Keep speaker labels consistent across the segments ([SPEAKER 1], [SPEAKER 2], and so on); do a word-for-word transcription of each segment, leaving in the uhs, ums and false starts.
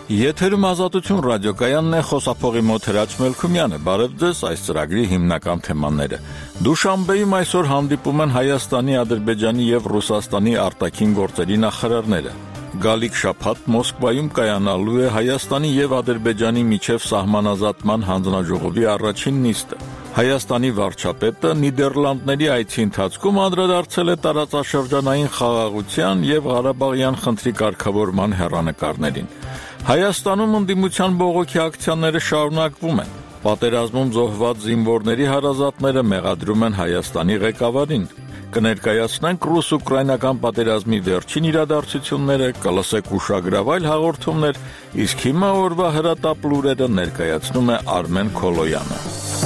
[SPEAKER 1] Եթերում Ազատություն ռադիոկայանն է, խոսափողի մոտ Հրաչ Մելքումյանը, բարև ձեզ, այս ծրագրի հիմնական թեմաները։ Դուշանբեում այսօր հանդիպում են Հայաստանի, Ադրբեջանի և Ռուսաստանի արտաքին գործերի նախարարները։ Գալիք շաբաթ Մոսկվայում կայանալու է Հայաստանի և Ադրբեջանի միջև սահմանազատման հանձնաժողովի առաջին նիստը։ Հայաստանի վարչապետը Նիդերլանդների այցի ընթացքում անդրադարձել է տարածաշրջանային խաղաղության և Ղարաբաղյան խնդրի կարգավորման հեռանկարներին։ Հայաստանում ընդդիմության բողոքի ակցիաները շարունակվում են։ Պատերազմում զոհված զինվորների հարազատները մեղադրում են Հայաստանի ղեկավարին։ Կներկայացնենք ռուս-ուկրաինական պատերազմի վերջին իրադարձությունները, կլսեք ուշագրավ հաղորդումներ, իսկ հիմա օրվա հրատապ լուրերը ներկայացնում է Արմեն Քոլոյանը։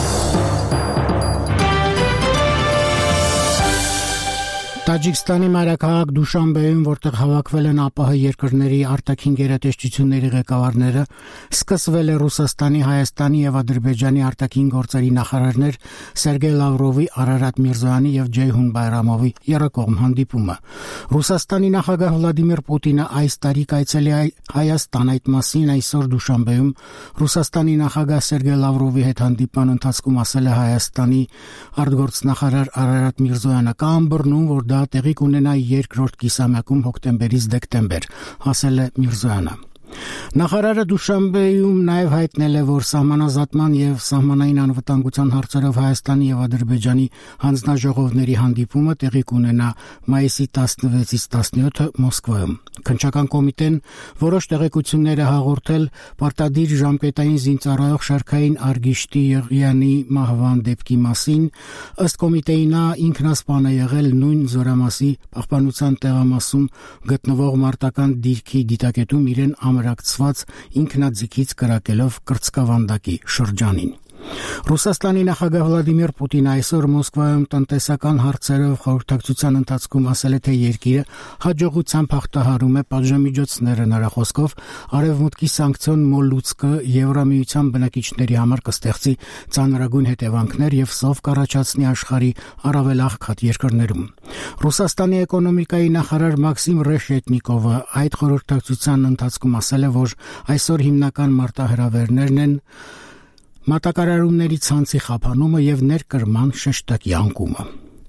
[SPEAKER 2] Տաջիկստանի մայրաքաղաք Դուշանբեում, որտեղ հավաքվել են ԱՊՀ երկրների արտաքին գերատեսչությունների ղեկավարները, սկսվել է Ռուսաստանի, Հայաստանի և Ադրբեջանի արտաքին գործերի նախարարներ Սերգեյ Լավրովի, Արարատ Միրզոյանի և Ջեյհուն Բայրամովի երկկողմ հանդիպումը։ Ռուսաստանի նախագահ Վլադիմիր Պուտինը այս տարի կայցելի Հայաստան, այդ մասին այսօր Դուշանբեում Ռուսաստանի նախագահ Սերգեյ Լավրովի հետ հանդիպման ընթացքում ասել է Հայաստանի արտգործնախարար Արարատ Միրզոյանը, կա ըմբռնում, որ դա տեղի կունենա երկրորդ կիսամյակում հոկտեմբերից դեկտեմբեր, ասել է Միրզոյանը։ Նախարարը Դուշանբեում նաև հայտնել է, որ սահմանազատման և սահմանային անվտանգության հարցերով Հայաստանի և Ադրբեջանի հանձնաժողովների հանդիպումը տեղի կունենա մայիսի տասնվեցից տասնյոթը Մոսկվայում։ Քննչական կոմիտեն որոշ տեղեկություններ է հաղորդել պարտադիր ժամկետային զինծառայող Շարքային Արգիշտի Եղյանի մահվան դեպքի մասին։ Ըստ կոմիտեի նա ինքնասպան է եղել նույն զորամասի պահպանության տեղամասում գտնվող մարտական դիրքի դիտակետում իրեն ամրակցված ինքնաձիգից կրակելով կրծքավանդակի շրջանին։ Ռուսաստանի նախագահ Վլադիմիր Պուտինը այսօր Մոսկվայում տնտեսական հարցերով խորհրդակցության ընթացքում ասել է, թե երկիրը հաջողությամբ հաղթահարում է պատժամիջոցները, նրա խոսքով արևմուտքի սանկցիոն մոլուցքը Եվրամիության բնակիչների համար կստեղծի ծանրագույն հետևանքներ և սով կառաջացնի աշխարհի առավել աղքատ երկրներում։ Ռուսաստանի էկոնոմիկայի նախարար Մաքսիմ Ռեշետնիկովը այդ խորհրդակցության ընթացքում ասել է, որ այսօր հիմնական մարտահրավերներն են մատակարարումների ցանցի խափանումը և ներկրման շեշտակի անկումը։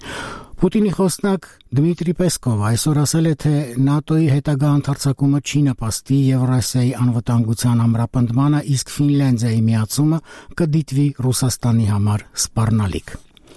[SPEAKER 2] Պուտինի խոսնակ Դմիտրի Պեսկովը այսօր ասել է, թե ՆԱՏՕ-ի հետագա ընդարձակումը չի նպաստի Եվրասիայի անվտանգության ամրապնդմանը, իսկ Ֆինլանդիայի միացումը կդիտվի Ռուսաստանի համար սպառնալիք։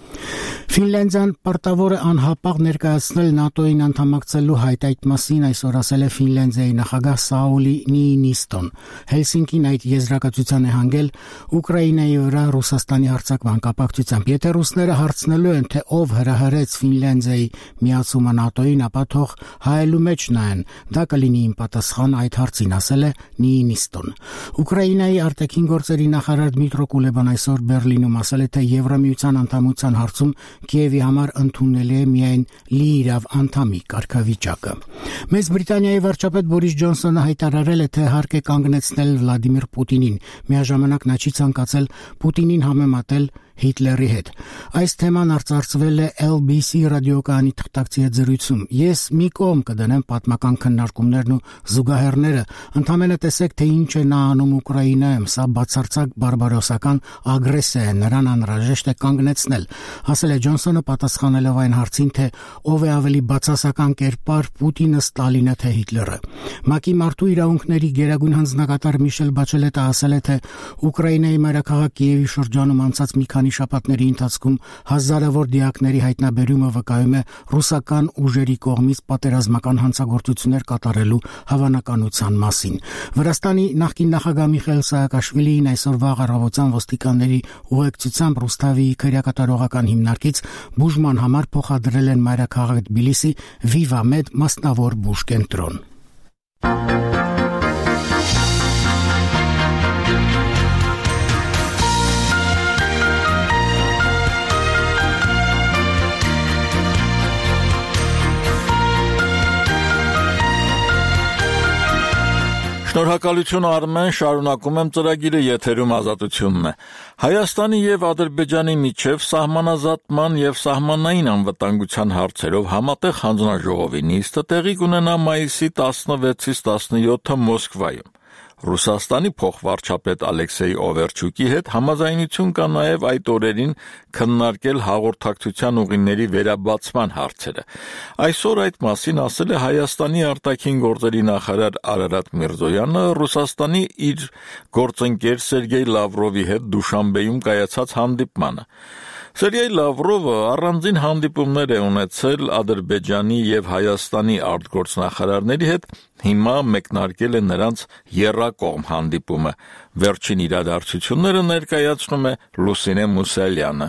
[SPEAKER 2] Ֆինլանդիան պարտավոր է անհապաղ ներկայացնել ՆԱՏՕ-ին անդամակցելու հայտ, այդ մասին այսօր ասել է Ֆինլանդիայի նախագահ Սաուլի Նիինիստոն։ Հելսինկին այդ եզրակացության է հանգել Ուկրաինայի վրա Ռուսաստանի հարձակման կապակցությամբ։ Եթե ռուսները հարցնելու են, թե ով հրահրեց Ֆինլանդիայի միացումը ՆԱՏՕ-ին, ապա թող հայելու մեջ նայեն, դա կլինի իմ պատասխանը այդ հարցին, ասել է Նիինիստոն։ Ուկրաինայի արտաքին գործերի նախարար Դմիտրո Կուլեբան այսօր Բերլինում ասել է, թե Եվրամիության անդամության հարցում Կիևի համար ընդունելի է միայն լիիրավ անդամի կարգավիճակը։ Մեծ Բրիտանիայի վարչապետ Բորիս Ջոնսոնը հայտարարել է, թե հարկ է կանգնեցնել Վլադիմիր Պուտինին։ Միաժամանակ նա չի ցանկացել Պուտինին համեմատել Հիտլերի հետ։ Այս թեման արծարծվել է L B C ռադիոկայանի թղթակցի հետ զրույցում։ Ես մի կողմ կդնեմ պատմական քննարկումներն ու զուգահեռները, ընդամենը տեսեք, թե ինչ է նա անում Ուկրաինայում, սա բացարձակ բարբարոսական ագրեսիա է, նրան անհրաժեշտ է կանգնեցնել, ասել է Ջոնսոնը պատասխանելով այն հարցին, թե ով է ավելի բացասական կերպար, Պուտինը, Ստալինը թե Հիտլերը։ ՄԱԿ-ի մարդու իրավունքների գերագույն հանձնակատար Միշել Բաչելետը ասել է, թե Ուկրաինայի մայրաքաղաք Կիևի շրջանում անցած մի քանի շաբաթների ընթացքում հազարավոր դիակների հայտնաբերումը վկայում է ռուսական ուժերի կողմից պատերազմական հանցագործություններ կատարելու հավանականության մասին։ Վրաստանի նախկին նախագահ Միխայիլ Սաակաշվիլին այսօր վաղ առավոտյան ոստիկանների ուղեկցությամբ Ռուսթավիի քրեակատարողական հիմնարկից բուժման համար փոխադրել են մայրաքաղաք Թբիլիսի Վիվամեդ մասնավոր բուժկենտրոն։
[SPEAKER 1] Շնորհակալություն Արմեն, շարունակում եմ ծրագիրը, եթերում Ազատությունն է։ Հայաստանի և Ադրբեջանի միջև սահմանազատման և սահմանային անվտանգության հարցերով համատեղ հանձնաժողովի նիստը տեղի կունենա մայիսի տասնվեցից տասնյոթը Մոսկվայում։ Ռուսաստանի փոխվարչապետ Ալեքսեյ Օվերչուկի հետ համաձայնություն կա նաև այդ օրերին քննարկել հաղորդակցության ուղիների վերաբացման հարցերը։ Այսօր այդ մասին ասել է Հայաստանի արտաքին գործերի նախարար Արարատ Միրզոյանը Ռուսաստանի իր գործընկեր Սերգեյ Լավրովի հետ Դուշանբեում կայացած հանդիպմանը։ Սերգեյ Լավրովը առանձին հանդիպումներ է ունեցել Ադրբեջանի եւ Հայաստանի արտգործնախարարների հետ, հիմա մեկնարկել է նրանց եռակողմ հանդիպումը։ Վերջին իրադարձությունները ներկայացնում է Լուսինե Մուսալյանը։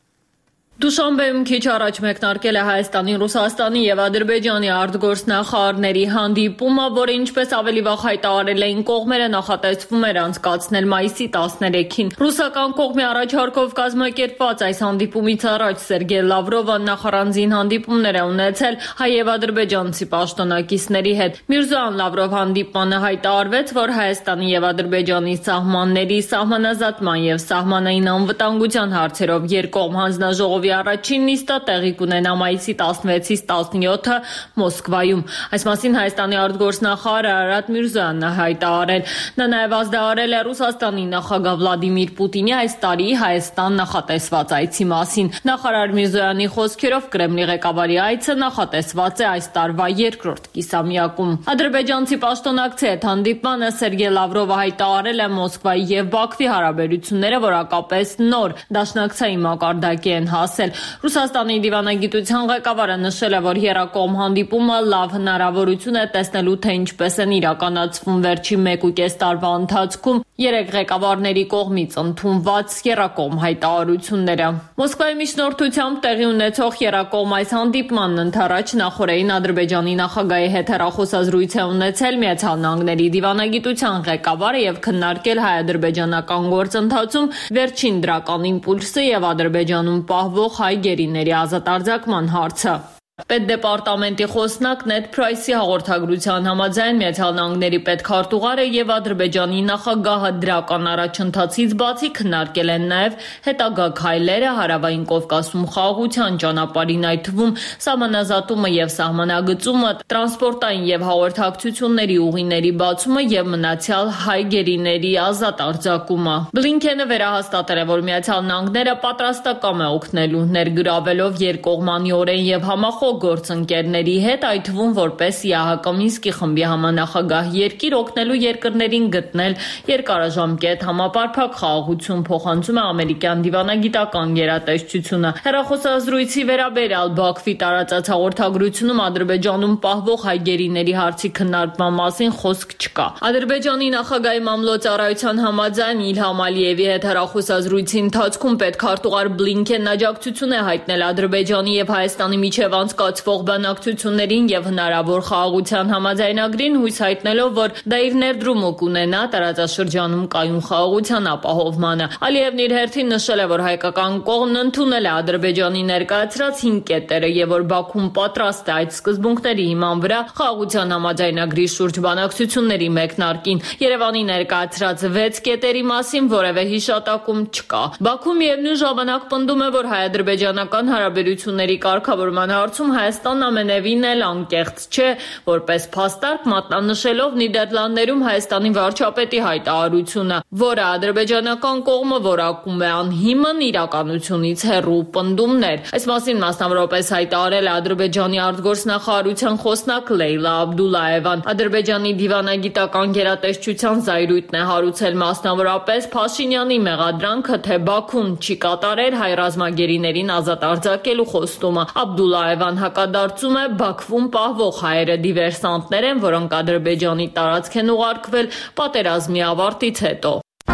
[SPEAKER 3] Դուշանբեում քիչ առաջ մեկնարկել է Հայաստանի, Ռուսաստանի եւ Ադրբեջանի արտգործնախարարների հանդիպումը, որը ինչպես ավելի վաղ հայտարարել էին կողմերը, նախատեսվում էր անցկացնել մայիսի տասներեքին։ Ռուսական կողմի առաջարկով կազմակերպված այս հանդիպումից առաջ Սերգեյ Լավրովը նախարարին հանդիպումներ է ունեցել հայ եւ ադրբեջանցի պաշտոնակիցների հետ։ Միրզոյան Լավրով հանդիպմանը հայտարարվեց, որ Հայաստանի եւ Ադրբեջանի սահմանների սահմանազատման եւ սահմանային անվտանգության հարցերով երկկողմ հանձնաժողովի առաջին նիստը տեղի կունենա մայիսի տասնվեցից տասնյոթը Մոսկվայում։ Այս մասին Հայաստանի արտգործնախարար Արարատ Միրզոյանն է հայտարարել։ Նա նաև ազդարարել է Ռուսաստանի նախագահ Վլադիմիր Պուտինի այս տարի Հայաստան նախատեսված այցի մասին։ Նախարար Միրզոյանի խոսքերով Կրեմլի ղեկավարի այցը նախատեսված է այս տարվա երկրորդ կիսամյակում։ Ադրբեջանցի պաշտոնակցի հետ հանդիպմանը Սերգեյ Լավրովը հայտարարել է Մոսկվայի եւ Բաքվի հարաբերությունները որակապես նոր դաշնակցային մակարդակի են հասել։ Ռուսաստանի դիվանագիտության ղեկավարը նշել է, որ եռակողմ հանդիպումը լավ հնարավորություն է տեսնելու, թե ինչպես են իրականացվում վերջին մեկուկես տարվա ընթացքում երեք ղեկավարների կողմից ընդունված եռակողմ հայտարարությունները։ Մոսկվայի միջնորդությամբ տեղի ունեցող եռակողմ այս հանդիպմանն ընդառաջ նախորդին Ադրբեջանի նախագահի հետ հեռախոսազրույց է ունեցել Միացյալ Նահանգների դիվանագիտության ղեկավարը եւ քննարկել հայ-ադրբեջանական գործընթացում վերջին դրական իմպուլսը եւ Ադրբեջանում պահվող հայ գերիների ազատարձակման հարցը։ Պետդեպարտամենտի խոսնակ Նեդ Փրայսի հաղորդագրության համաձայն Միացյալ Նահանգների պետքարտուղարը եւ Ադրբեջանի նախագահը դրական առաջընթացից բացի քննարկել են նաեւ հետագա քայլերը հարավային Կովկասում խաղաղության ճանապարհին, այդ թվում սահմանազատումը եւ սահմանագծումը, տրանսպորտային եւ հաղորդակցությունների ուղիների բացումը եւ մնացյալ հայ գերիների ազատ արձակումը։ Բլինքենը վերահաստատել է, որ Միացյալ Նահանգները պատրաստակամ է օգնելու, ներգրավելով երկկողմանիորեն եւ համախոհ գործընկերների հետ, այդ թվում որպես ԵԱՀԿ Մինսկի խմբի համանախագահ երկիր օգնելու երկրներին գտնել երկարաժամկետ համապարփակ խաղաղություն, փոխանցում է ամերիկյան դիվանագիտական գերատեսչությունը։ Հեռախոսազրույցի վերաբերյալ Բաքվի տարածած հաղորդագրությունում Ադրբեջանում պահվող հայ գերիների հարցի քննարկման մասին խոսք չկա։ Ադրբեջանի նախագահի մամլոյցարայության համաձայն Իլհամ Ալիևի հետ հեռախոսազրույցի ընթացքում պետքարտուղար Բլինքենն աջակցություն է հայտնել Ադրբեջանի եւ Հայաստանի միջև անցկացվող բանակցություններին եւ հնարավոր խաղաղության համաձայնագրին, հույս հայտնելով, որ դա իր ներդրումը կունենա տարածաշրջանում կայուն խաղաղության ապահովմանը։ Ալիևն իր հերթին նշել է, որ հայկական կողմն ընդունել է Ադրբեջանի ներկայացրած հինգ կետերը եւ որ Բաքուն պատրաստ է այդ սկզբունքների հիման վրա խաղաղության համաձայնագրի շուրջ բանակցությունների մեկնարկին։ Երևանի ներկայացրած վեց կետերի մասին որևէ հիշատակում չկա։ Բաքուն միևնույն ժամանակ պնդում է, որ հայ-ադրբեջանական հարաբերությունների կարգավորման հարցում Հայաստանն ամենևին էլ անկեղծ չէ, որպես փաստարկ մատնանշելով Նիդերլանդներում Հայաստանի վարչապետի հայտարարությունը, որը ադրբեջանական կողմը որակում է անհիմն իրականությունից հեռու պնդումներ։ Այս մասին մասնավորապես հայտարարել է Ադրբեջանի արտգործնախարարության խոսնակ Լեյլա Աբդուլլաևան։ Ադրբեջանի դիվանագիտական գերատեսչության զայրույթն է հարուցել մասնավորապես Փաշինյանի մեղադրանքը, թե Բաքուն չի կատարել հայ ռազմագերիներին ազատ արձակելու խոստումը։ Աբդուլլաևան հակադարձում է Բաքվում պահվող հայերը դիվերսանտներ են, որոնք Ադրբեջանի տարածք են ուղարկվել պատերազմի ավարտից հետո։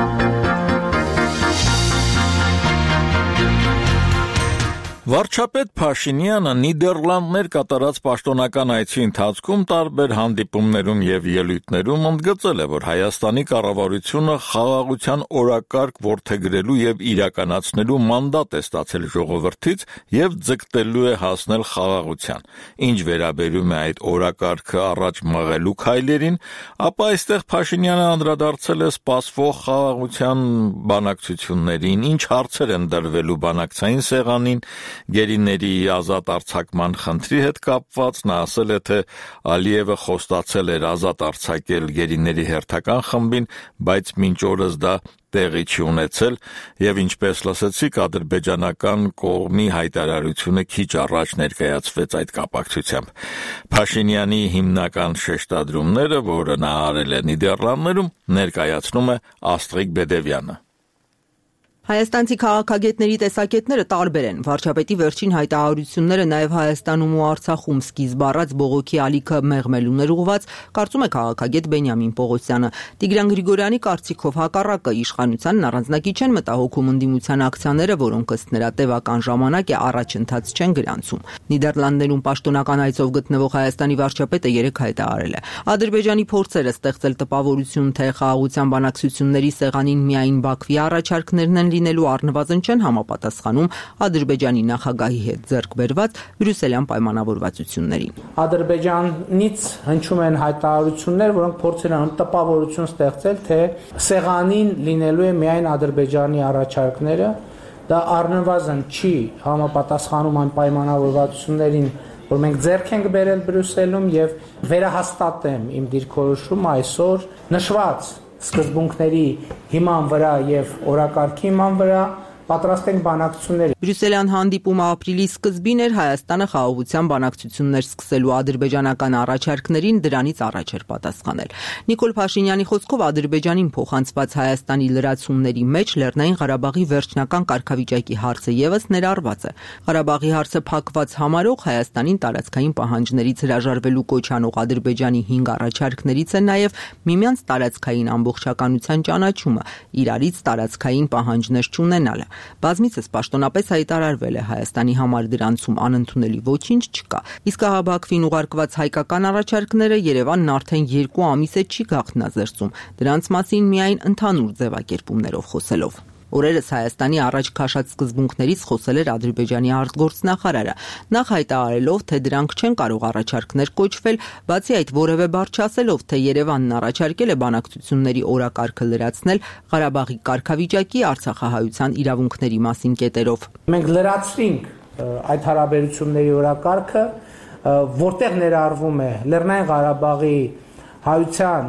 [SPEAKER 1] Վարչապետ Փաշինյանը Նիդերլանդներ կատարած պաշտոնական այցի ընթացքում տարբեր հանդիպումներում եւ ելույթներում ընդգծել է, որ Հայաստանի կառավարությունը խաղաղության օրակարգ որդեգրելու եւ իրականացնելու մանդատ է ստացել ժողովրդից եւ ձգտելու է հասնել խաղաղության։ Ինչ վերաբերում է այդ օրակարգը առաջ մղելու քայլերին, ապա այստեղ Փաշինյանը անդրադարձել է սպասվող խաղաղության բանակցություններին, ինչ հարցեր են դրվելու բանակցային սեղանին Գերիների ազատ արձակման խնդրի հետ կապված նա ասել է, թե Ալիևը խոստացել էր ազատ արձակել գերիների հերթական խմբին, բայց մինչ օրս դա տեղի չի ունեցել եւ ինչպես լսեցիք ադրբեջանական կողմի հայտարարությունը քիչ առաջ ներկայացվեց այդ կապակցությամբ։ Փաշինյանի հիմնական շեշտադրումները, որը նա արել է Նիդերլանդներում, ներկայացնում է Աստղիկ Բեդևյանը։
[SPEAKER 4] Հայաստանցի քաղաքագետների տեսակետները տարբեր են։ Վարչապետի վերջին հայտարարությունները նաև Հայաստանում ու Արցախում սկիզբ առած բողոքի ալիքը մեղմելուն էր ուղղված, կարծում է քաղաքագետ Բենյամին Պողոսյանը։ Տիգրան Գրիգորյանի կարծիքով հակառակը իշխանությանն առանձնակի չեն մտահոգում ընդդիմության ակցիաները, որոնք ըստ նրա տևական ժամանակ է առաջընթաց չեն գրանցում։ Նիդերլանդներում պաշտոնական այցով գտնվող Հայաստանի վարչապետը երեկ հայտարարել է. Ադրբեջանի փորձերը ստեղծել տպավորություն, թե խաղաղության բանակցությունների սեղանին միայն Բաքվի առաջարկներն են լինելու առնվազն չեն համապատասխանում Ադրբեջանի նախագահի հետ ձեռք բերված բրյուսելյան պայմանավորվածություններին։
[SPEAKER 5] Ադրբեջանից հնչում են հայտարարություններ, որոնք փորձել են տպավորություն ստեղծել, թե սեղանին լինելու է միայն Ադրբեջանի առաջարկները, դա առնվազն չի համապատասխանում այն պայմանավորվածություններին, որ մենք ձեռք ենք բերել Բրյուսելում, եւ վերահաստատեմ իմ դիրքորոշումը այսօր նշված սկզբունքների հիման վրա եւ օրակարգի հիման վրա պատրաստ ենք բանակցությունների։
[SPEAKER 4] Բրյուսելյան հանդիպումը ապրիլի սկզբին էր, Հայաստանը խաղաղության բանակցություններ սկսելու ադրբեջանական առաջարկներին դրանից առաջ էր պատասխանել։ Նիկոլ Փաշինյանի խոսքով Ադրբեջանին փոխանցված Հայաստանի լրացումների մեջ Լեռնային Ղարաբաղի վերջնական կարգավիճակի հարցը եւս ներառված է։ Ղարաբաղի հարցը փակված համարող Հայաստանին տարածքային պահանջներից հրաժարվելու կոչ անող Ադրբեջանի հինգ առաջարկներից է նաեւ միմյանց տարածքային ամբողջականության ճանաչումը, իրարից տարածքային պահանջներ չունենալը։ Բազմիցս պաշտոնապես հայտարարվել է Հայաստանի համար դրանցում անընդունելի ոչինչ չկա։ Իսկ ահա Բաքվին ուղարկված հայկական առաջարկները Երևանն արդեն երկու ամիս է չի գաղտնազերծում, դրանց մասին միայն ընդհանուր ձևակերպումներով խոսելով։ Օրերս Հայաստանի առաջ քաշած սկզբունքներից խոսել էր Ադրբեջանի արտգործնախարարը, նախ հայտարարելով, թե դրանք չեն կարող առաջարկներ կոչվել, բացի այդ որևէ բառ չասելով, թե Երևանն առաջարկել է բանակցությունների օրակարգը լրացնել Ղարաբաղի կարգավիճակի, Արցախահայության իրավունքների մասին կետերով։
[SPEAKER 5] Մենք լրացրինք այդ հարաբերությունների օրակարգը, որտեղ ներառվում է Լեռնային Ղարաբաղի հայության,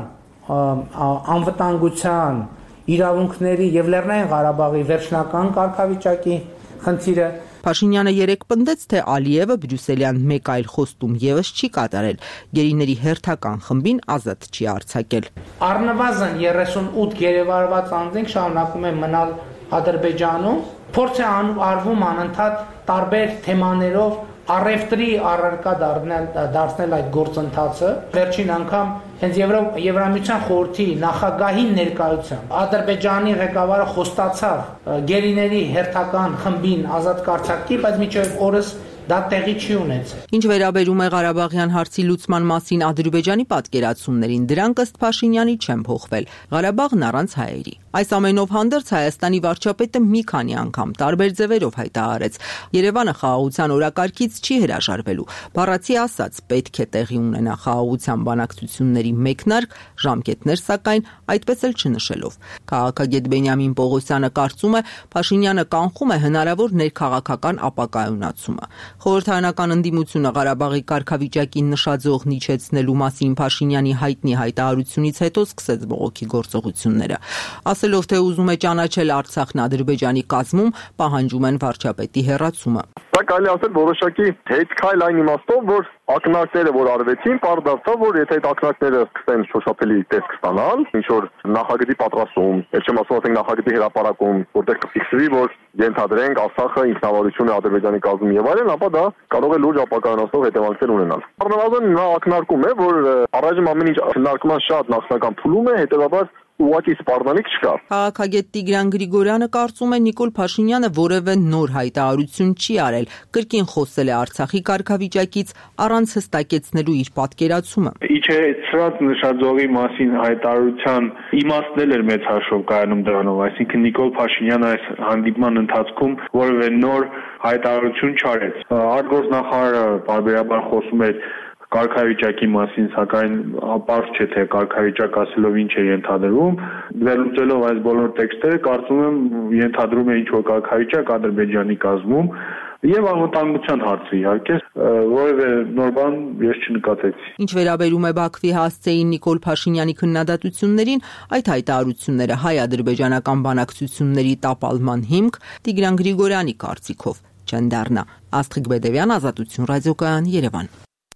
[SPEAKER 5] անվտանգության, իրավունքների եւ Լեռնային Ղարաբաղի վերջնական կարգավիճակի խնդիրը։
[SPEAKER 4] Փաշինյանը երեկ պնդեց, թե Ալիևը բրյուսելյան մեկ այլ խոստում եւս չի կատարել, գերիների հերթական խմբին ազատ չի արձակել։
[SPEAKER 5] Առնվազն երեսունութ գերեվարված անձինք շարունակում են մնալ Ադրբեջանում, փորձ է արվում անընդհատ տարբեր թեմաներով առևտրի առարկա դառնել դարձնել այդ գործընթացը։ Վերջին անգամ հենց Եվրամիության խորհրդի նախագահի ներկայությամբ Ադրբեջանի ղեկավարը խոստացավ գերիների հերթական խմբին ազատ կարձակի, բայց մինչև օրս դա տեղի չի ունեցել։
[SPEAKER 4] Ինչ վերաբերում է Ղարաբաղյան հարցի լուծման մասին Ադրբեջանի պատկերացումներին, դրանք ըստ Փաշինյանի չեն փոխվել։ Ղարաբաղն առանց հայերի։ Այս ամենով հանդերձ Հայաստանի վարչապետը մի քանի անգամ տարբեր ձևերով հայտարարեց. Երևանը խաղաղության օրակարգից չի հրաժարվելու։ Բառացի ասած, պետք է տեղի ունենա խաղաղության բանակցությունների մեկնարկ, ժամկետներ սակայն այդպես էլ չնշելով։ Քաղաքագետ Բենյամին Պողոսյանը կարծում է, Փաշինյանը կանխում է հնարավոր ներքաղաքական ապակայունացումը։ Խորհրդարանական ընդդիմությունը Ղարաբաղի կարգավիճակին նշաձող նիչեցնելու մասին Փաշինյանի հայտնի հայտարարությունից հետո սկսեց բողոքի գործողությունները։ Ասելով, թե ուզում է ճանաչել Արցախն Ադրբեջանի կազմում, պահանջում են վարչապետի հեռացումը։
[SPEAKER 6] Դա կարելի ասել որոշակի հետքայլ այն իմաստով, որ ակնարկները, որ արվեցին, պարզ դարձավ, որ եթե այդ ակնարկները սկսեն շոշափելի տեսք ստանալ, ինչ որ նախագծի պատրաստում, եւ չեմ ասում, ասենք նախագծի հրապարակում, որտեղ կֆիքսվի, որ ենթադրենք Արցախը ինքնավարություն է Ադրբեջանի կազմում եւ այլն, ապա դա կարող է լուրջ ապակայունացնող հետևանքներ ունենալ։ Առնվազն նա ակնարկում է, որ առայժմ ամեն ինչ քննարկման շատ նախնական փուլում է, հետեւաբար ուղղակի սպառնալիք չկա։
[SPEAKER 4] Քաղաքագետ Տիգրան Գրիգորյանը կարծում է Նիկոլ Փաշինյանը որևէ նոր հայտարարություն չի արել, կրկին խոսել է Արցախի կարգավիճակից առանց հստակեցնելու իր պատկերացումը։
[SPEAKER 7] Իջեցրած նշաձողի մասին հայտարարության իմաստն էր մեծ հաշվով կայանում դրանով, այսինքն Նիկոլ Փաշինյանը այս հանդիպման ընթացքում որևէ նոր հայտարարություն չարեց։ Արտգործնախարարը բարբերաբար խոսում էր կարգավիճակի մասին, սակայն ապարզ չէ, թե կարգավիճակ ասելով ինչ է ենթադրվում։ Վերլուծելով այս բոլոր տեքստերը, կարծում եմ ենթադրում է ինչ-որ կարգավիճակ Ադրբեջանի կազմում, Եվ անվտանգության հարցը իհարկե, որևէ նոր բան ես չնկատեցի։
[SPEAKER 4] Ինչ վերաբերում է Բաքվի հասցեին Նիկոլ Փաշինյանի քննադատություններին, այդ հայտարարությունները հայ-ադրբեջանական բանակցությունների տապալման հիմք Տիգրան Գրիգորյանի կարծիքով չեն դառնա։ Աստղիկ Բեդևյան, Ազատություն ռադիոկայան, Երևան։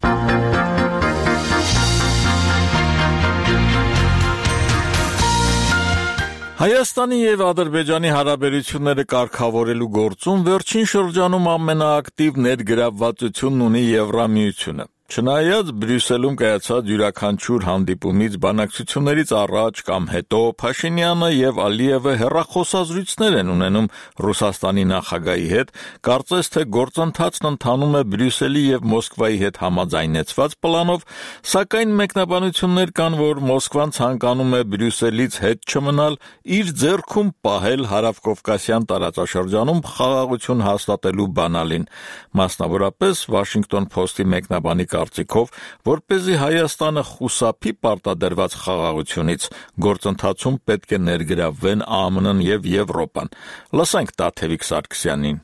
[SPEAKER 1] Հայաստանի եւ Ադրբեջանի հարաբերությունները կարգավորելու գործում վերջին շրջանում ամենաակտիվ ներգրավվածությունն ունի Եվրամիությունը։ Չնայած Բրյուսելում կայացած յուրաքանչյուր հանդիպումից բանակցություններից առաջ կամ հետո Փաշինյանը եւ Ալիևը հեռախոսազրույցներ են ունենում Ռուսաստանի նախագահի հետ, կարծես թե գործընթացն ընթանում է Բրյուսելի եւ Մոսկվայի հետ համաձայնեցված պլանով, սակայն մեկնաբանություններ կան, որ Մոսկվան ցանկանում է Բրյուսելից հետ չմնալ, իր ձեռքում պահել հարավկովկասյան տարածաշրջանում խաղաղություն հաստատելու բանալին։ Մասնավորապես Washington Post-ի մեկնաբանի կարծիքով, որպեսզի Հայաստանը խուսափի պարտադրված խաղաղությունից, գործընթացում պետք է ներգրավվեն Α M N-ն եւ Եվրոպան։ Լսենք Տաթևիկ Սարգսյանին։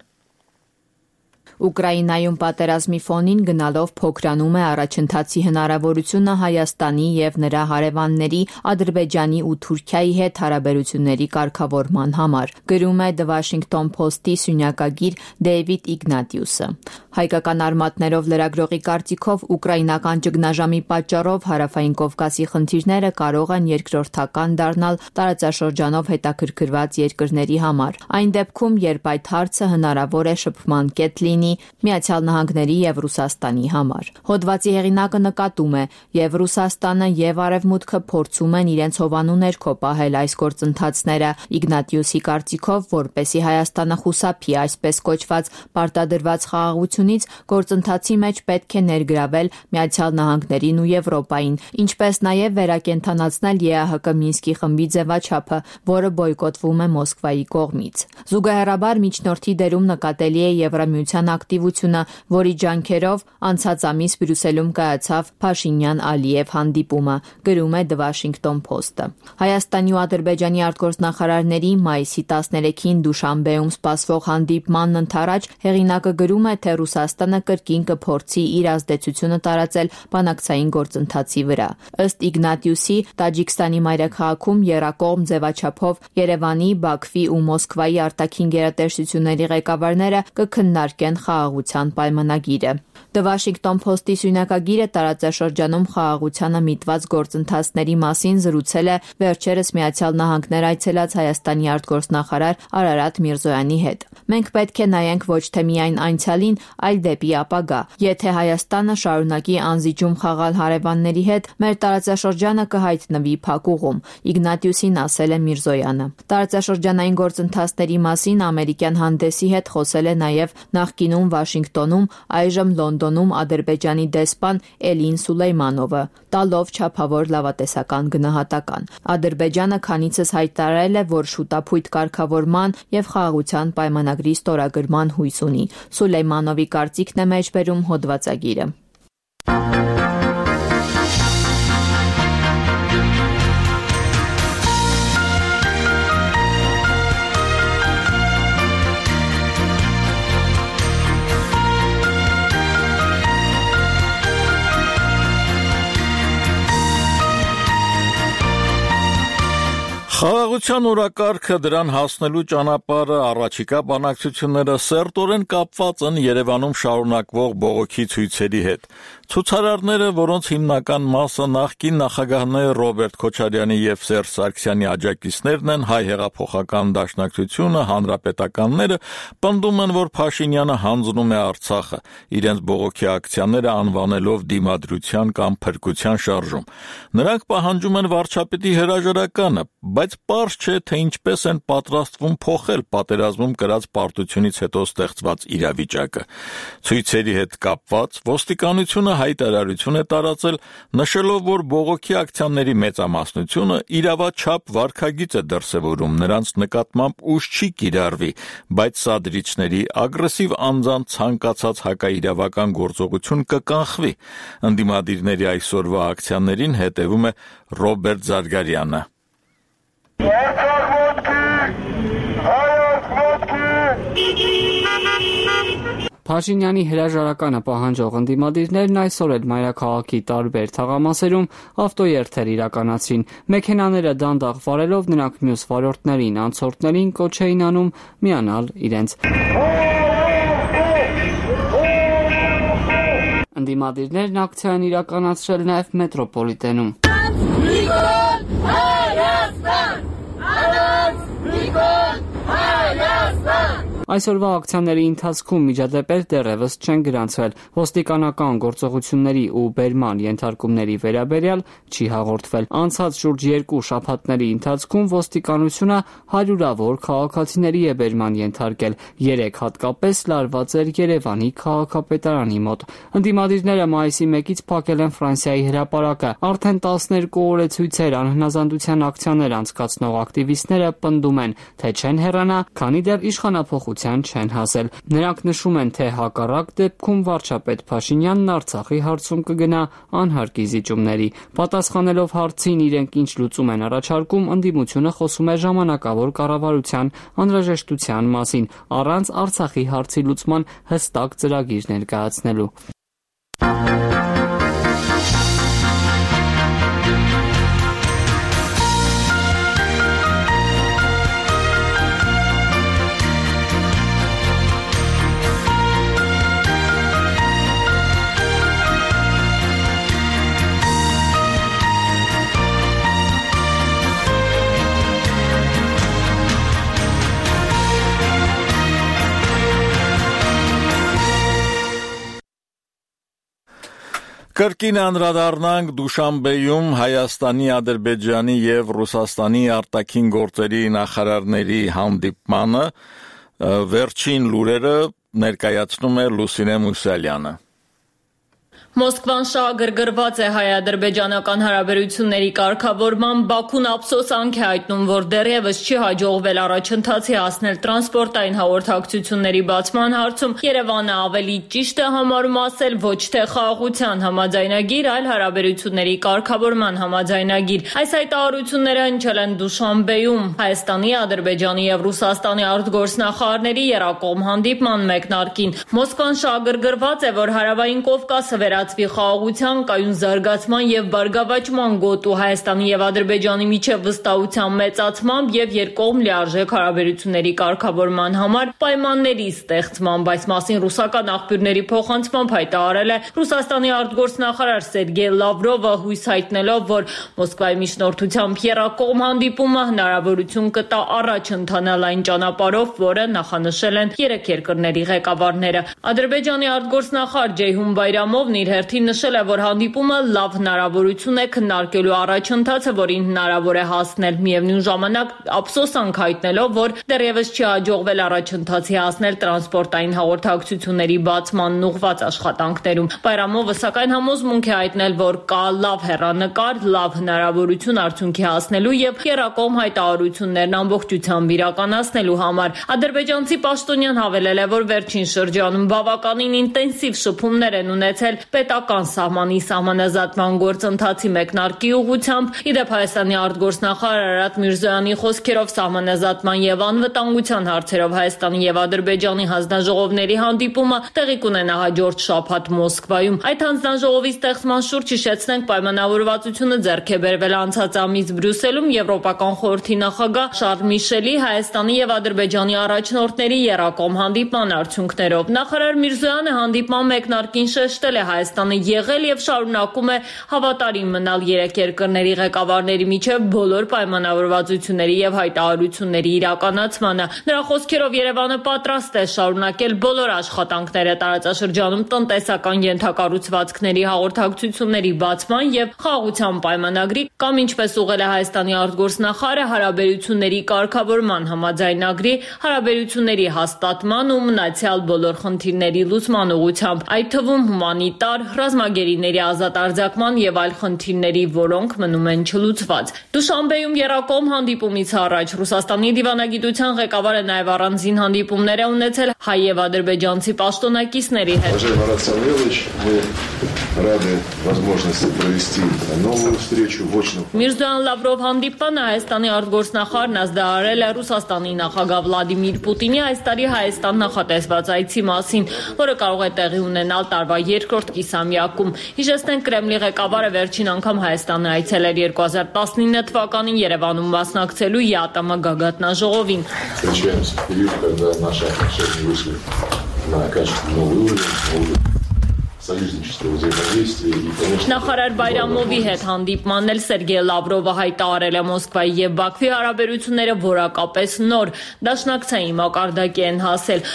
[SPEAKER 8] Ուկրաինայում պատերազմի ֆոնին գնալով փոքրանում է առաջընթացի հնարավորությունը Հայաստանի եւ նրա հարևանների Ադրբեջանի ու Թուրքիայի հետ հարաբերությունների կարգավորման համար, գրում է The Washington Post-ի սյունյակագիր Դեյվիդ Իգնատիուսը։ Հայկական արմատներով լրագրողի կարծիքով ուկրաինական ճգնաժամի պատճառով Հարավային Կովկասի խնդիրները կարող են երկրորդական դառնալ տարածաշրջանով հետաքրքրված երկրների համար։ Այն դեպքում, երբ այդ հարցը հնարավոր է շփման կետ լինի Միացյալ Նահանգների եւ Ռուսաստանի համար։ Հոդվածի հեղինակը նկատում է, եւ Ռուսաստանը եւ Արևմուտքը փորձում են իրենց հովանու ներքո պահել այս գործընթացները։ Իգնատիուսի կարծիքով, որպեսզի Հայաստանը խուսափի այսպես կոչված պարտադրված խաղաղությունից, գործընթացի մեջ պետք է ներգրավել Միացյալ Նահանգներին ու Եվրոպային, ինչպես նաեւ վերակենդանացնել Է Ա Հ Կ Մինսկի խմբի ձևաչափը, որը բոյկոտվում է Մոսկվայի կողմից։ Զուգահեռաբար միջնորդի դերում նկատելի է Եվրամիության ակտիվությունը, որի ջանքերով անցած ամիս Բրյուսելում կայացավ Փաշինյան-Ալիև հանդիպումը, գրում է The Washington Post-ը։ Հայաստանի ու Ադրբեջանի արտգործնախարարների մայիսի տասներեքին Դուշանբեում սպասվող հանդիպմանն ընդառաջ հեղինակը գրում է, թե Ռուսաստանը կրկին կփորձի իր ազդեցությունը տարածել բանակցային գործընթացի վրա։ Ըստ Իգնատիուսի, Տաջիկստանի մայրաքաղաքում եռակողմ ձևաչափով Երևանի, Բաքվի ու Մոսկվայի արտաքին գերատեսչությունների ղեկավարները կքննարկեն խաղաղության պայմանագիրը։ The Washington Post-ի սյունյակագիրը տարածաշրջանում խաղաղությանը միտված գործընթացների մասին զրուցել է վերջերս Միացյալ Նահանգներ այցելած Հայաստանի արտգործնախարար Արարատ Միրզոյանի հետ։ Մենք պետք է նայենք ոչ թե միայն անցյալին, այլ դեպի ապագա։ Եթե Հայաստանը շարունակի անզիջում խաղալ հարևանների հետ, մեր տարածաշրջանը կհայտնվի փակուղում, Իգնատիուսին ասել է Միրզոյանը։ Տարածաշրջանային գործընթացների մասին ամերիկյան հանդեսի հետ խոսել է նաև նախկինում Վաշինգտոնում, այժմ Լոնդոնում Ադրբեջանի դեսպան Էլին Սուլեյմանովը, տալով չափավոր լավատեսական գնահատական։ Ադրբեջանը քանիցս հայտարարել է, որ շուտապույտ կարգավորման եւ խաղաղության պայմանագրի ստորագրման հույս ունի։ Սուլեյմանովի կարծիքն է մեջբերում հոդվածագիրը։
[SPEAKER 1] Խաղաղության օրակարգը դրան հասնելու ճանապարհը առաջիկա բանակցությունները սերտորեն կապված են Երևանում շարունակվող բողոքի ցույցերի հետ։ Ցուցարարները, որոնց հիմնական մասը նախկին նախագահներ Ռոբերտ Քոչարյանի եւ Սերժ Սարգսյանի աջակիցներն են, Հայ հեղափոխական դաշնակցությունը, հանրապետականները, պնդում են, որ Փաշինյանը հանձնում է Արցախը, իրենց բողոքի ակցիաները անվանելով դիմադրության կամ փրկության շարժում։ Նրանք պահանջում են վարչապետի հրաժարականը, բայց պարզ չէ, թե ինչպես են պատրաստվում փոխել պատերազմում կրած պարտությունից հետո ստեղծված իրավիճակը։ Ցույցերի հետ կապված ոստիկանությունը հայտարարություն է տարածել, նշելով, որ բողոքի ակցիաների մեծամասնությունը իրավաչափ վարքագիծ է դրսևորում, նրանց նկատմամբ ուժ չի կիրառվի, բայց սադրիչների ագրեսիվ անձանց ցանկացած հակաիրավական գործողություն կկանխվի։ Ընդդիմադիրների այսօրվա ակցիաներին հետևում է Ռոբերտ Զարգարյանը։
[SPEAKER 9] Փաշինյանի հրաժարականը պահանջող ընդդիմադիրներն այսօր էլ մայրաքաղաքի տարբեր թաղամասերում ավտոերթեր իրականացրին։ Մեքենաները դանդաղ վարելով նրանք մյուս վարորդներին, անցորդներին կոչ էին անում միանալ իրենց։ Ընդդիմադիրներն ակցիան իրականացրել նաև մետրոպոլիտենում։ Այսօրվա ակցիաների ընթացքում միջադեպեր դեռևս չեն գրանցվել։ Ոստիկանական գործողությունների ու բերման ենթարկումների վերաբերյալ չի հաղորդվել։ Անցած շուրջ երկու շաբաթների ընթացքում ոստիկանությունը հարյուրավոր քաղաքացիների է բերման ենթարկել։ Երեք հատկապես լարված էր Երևանի քաղաքապետարանի մոտ։ Ընդդիմադիրները մայիսի մեկից փակել են Ֆրանսիայի հրապարակը։ Արդեն տասներկու օր է ցույցեր անհնազանդության ակցիաներ անցկացնող ակտիվիստները պնդում են, թե չեն հեռանա, քանի դեռ իշխանափոխության չեն հասել։ Նրանք նշում են, թե հակառակ դեպքում վարչապետ Փաշինյանն Արցախի հարցում կգնա անհարկի զիջումների։ Պատասխանելով հարցին իրենք ինչ լուծում են առաջարկում, ընդդիմությունը խոսում է ժամանակավոր կառավարության անհրաժեշտության մասին, առանց Արցախի հարցի լուծման հստակ ծրագիր ներկայացնելու։
[SPEAKER 1] Կրկին անդրադառնանք Դուշանբեում Հայաստանի, Ադրբեջանի եւ Ռուսաստանի արտաքին գործերի նախարարների հանդիպմանը, վերջին լուրերը ներկայացնում է Լուսինե Մուսալյանը։
[SPEAKER 3] Մոսկվան շահագրգռված է հայ-ադրբեջանական հարաբերությունների կարգավորման, Բաքուն ափսոսանք է հայտնում, որ դեռևս չի հաջողվել առաջընթացի հասնել տրանսպորտային հաղորդակցությունների բացման հարցում, Երևանը ավելի ճիշտ է համարում ասել ոչ թե խաղաղության համաձայնագիր, այլ հարաբերությունների կարգավորման համաձայնագիր։ Այս հայտարարությունները հնչել են Դուշանբեում Հայաստանի, Ադրբեջանի եւ Ռուսաստանի արտգործնախարարների եռակողմ հանդիպման մեկնարկին։ Մոսկվան շահագրգռված է, որ Հարավային Կովկասը վերա խաղաղության, կայուն զարգացման եւ բարգավաճման գոտու Հայաստանի եւ Ադրբեջանի միջև վստահության մեծացմամբ եւ երկկողմ լիարժեք հարաբերությունների կարգավորման համար պայմանների ստեղծմամբ, այս մասին ռուսական աղբյուրների փոխանցմամբ հայտարարել է Ռուսաստանի արտգործնախարար Սերգեյ Լավրովը, հույս հայտնելով, որ Մոսկվայի միջնորդությամբ եռակողմ հանդիպումը հնարավորություն կտա առաջ ընթանալ այն ճանապարհով, որը նախանշել են երեք երկրների ղեկավարները։ Ադրբեջանի արտգործնախարար Ջեյհուն Բայրամովն իր հերթին նշել է, որ հանդիպումը լավ հնարավորություն է քննարկելու առաջընթացը, որին հնարավոր է հասնել, միևնույն ժամանակ ափսոսանք հայտնելով, որ դեռևս չի հաջողվել առաջընթացի հասնել տրանսպորտային հաղորդակցությունների բացմանն ուղղված աշխատանքներում։ Բայրամովը սակայն համոզմունք է հայտնել, որ կա լավ հեռանկար, լավ հնարավորություն արդյունքի հասնելու եւ եռակողմ հայտարարություններն ամբողջությամբ իրականացնելու համար։ Ադրբեջանցի պաշտոնյան հավելել է, որ վերջին շրջանում բավականին ինտենսիվ շփումներ են ունեցել պետական սահմանի սահմանազատման գործընթացի մեկնարկի ուղղությամբ։ Իդեպ Հայաստանի արտգործնախարար Արարատ Միրզոյանի խոսքերով սահմանազատման եւ անվտանգության հարցերով Հայաստանի եւ Ադրբեջանի հանձնաժողովների հանդիպումը տեղի կունենա հաջորդ շաբաթ Մոսկվայում։ Այդ հանձնաժողովի ստեղծման շուրջ հիշեցնենք պայմանավորվածությունը ձեռք է բերվել անցած ամիս Բրյուսելում Եվրոպական խորհրդի նախագահ Շարլ Միշելի Հայաստանի եւ Ադրբեջանի առաջնորդների եռակողմ հանդիպման արդյունքներով։ Նախարար Միրզոյանը հանդիպման մեկնարկին շեշտել է Հայաստանը եղել եւ շարունակում է հավատարիմ մնալ երեք երկրների ղեկավարների միջև բոլոր պայմանավորվածությունների եւ հայտարարությունների իրականացմանը։ Նրա խոսքերով Երևանը պատրաստ է շարունակել բոլոր աշխատանքները տարածաշրջանում տնտեսական ենթակառուցվածքների հաղորդակցությունների բացման եւ խաղաղության պայմանագրի կամ ինչպես ուղղել է Հայաստանի արտգործնախարարը հարաբերությունների կարգավորման համաձայնագրի, հարաբերությունների հաստատման ու մնացյալ բոլոր խնդիրների լուծման ուղղությամբ, այդ թվում հումանիտար, ռազմագերիների ազատ արձակման եւ այլ խնդիրների, որոնք մնում են չլուծված։ Դուշանբեում եռակողմ հանդիպումից առաջ Ռուսաստանի դիվանագիտության ղեկավարը նաեւ առանձին հանդիպումներ է ունեցել հայ եւ ադրբեջանցի պաշտոնակիցների հետ։
[SPEAKER 10] рады возможности провести новую встречу в очном.
[SPEAKER 3] Միրզոյան Լավրով հանդիպանը Հայաստանի արտգործնախարարն ազդարարել է Ռուսաստանի նախագահ Վլադիմիր Պուտինի այս տարի Հայաստան նախատեսված այցի մասին, որը կարող է տեղի ունենալ տարվա երկրորդ կիսամյակում։ Հիշեցնենք, Կրեմլի ղեկավարը վերջին անգամ Հայաստան այցելել երկու հազար տասնինը թվականին Երևանում մասնակցելու ԵԱՏՄ գագաթնաժողովին։
[SPEAKER 10] Встречаемся в период, когда наши отношения вышли на качественный новый уровень.
[SPEAKER 3] Նախարար Բայրամովի հետ հանդիպմանն էլ Սերգեյ Լավրովը հայտարարել է Մոսկվայի եւ Բաքվի հարաբերությունները որակապես նոր, դաշնակցային մակարդակի են հասել։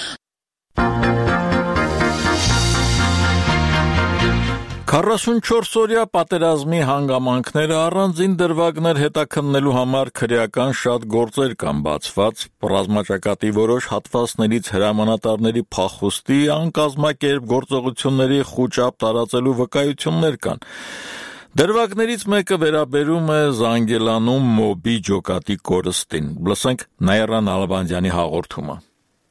[SPEAKER 1] քառասունչորս օրյա պատերազմի հանգամանքները առանձին դրվագներ հետաքննելու համար քրեական շատ գործեր կան բացված, ռազմաճակատի որոշ հատվածներից հրամանատարների փախուստի, անկազմակերպ գործողությունների խուճապ տարածելու վկայություններ կան։ Դրվագներից մեկը վերաբերում է Զանգելանում մոբի ջոկատի կորստին։ Լսենք Նաիրա Նալբանդյանի հաղորդումը։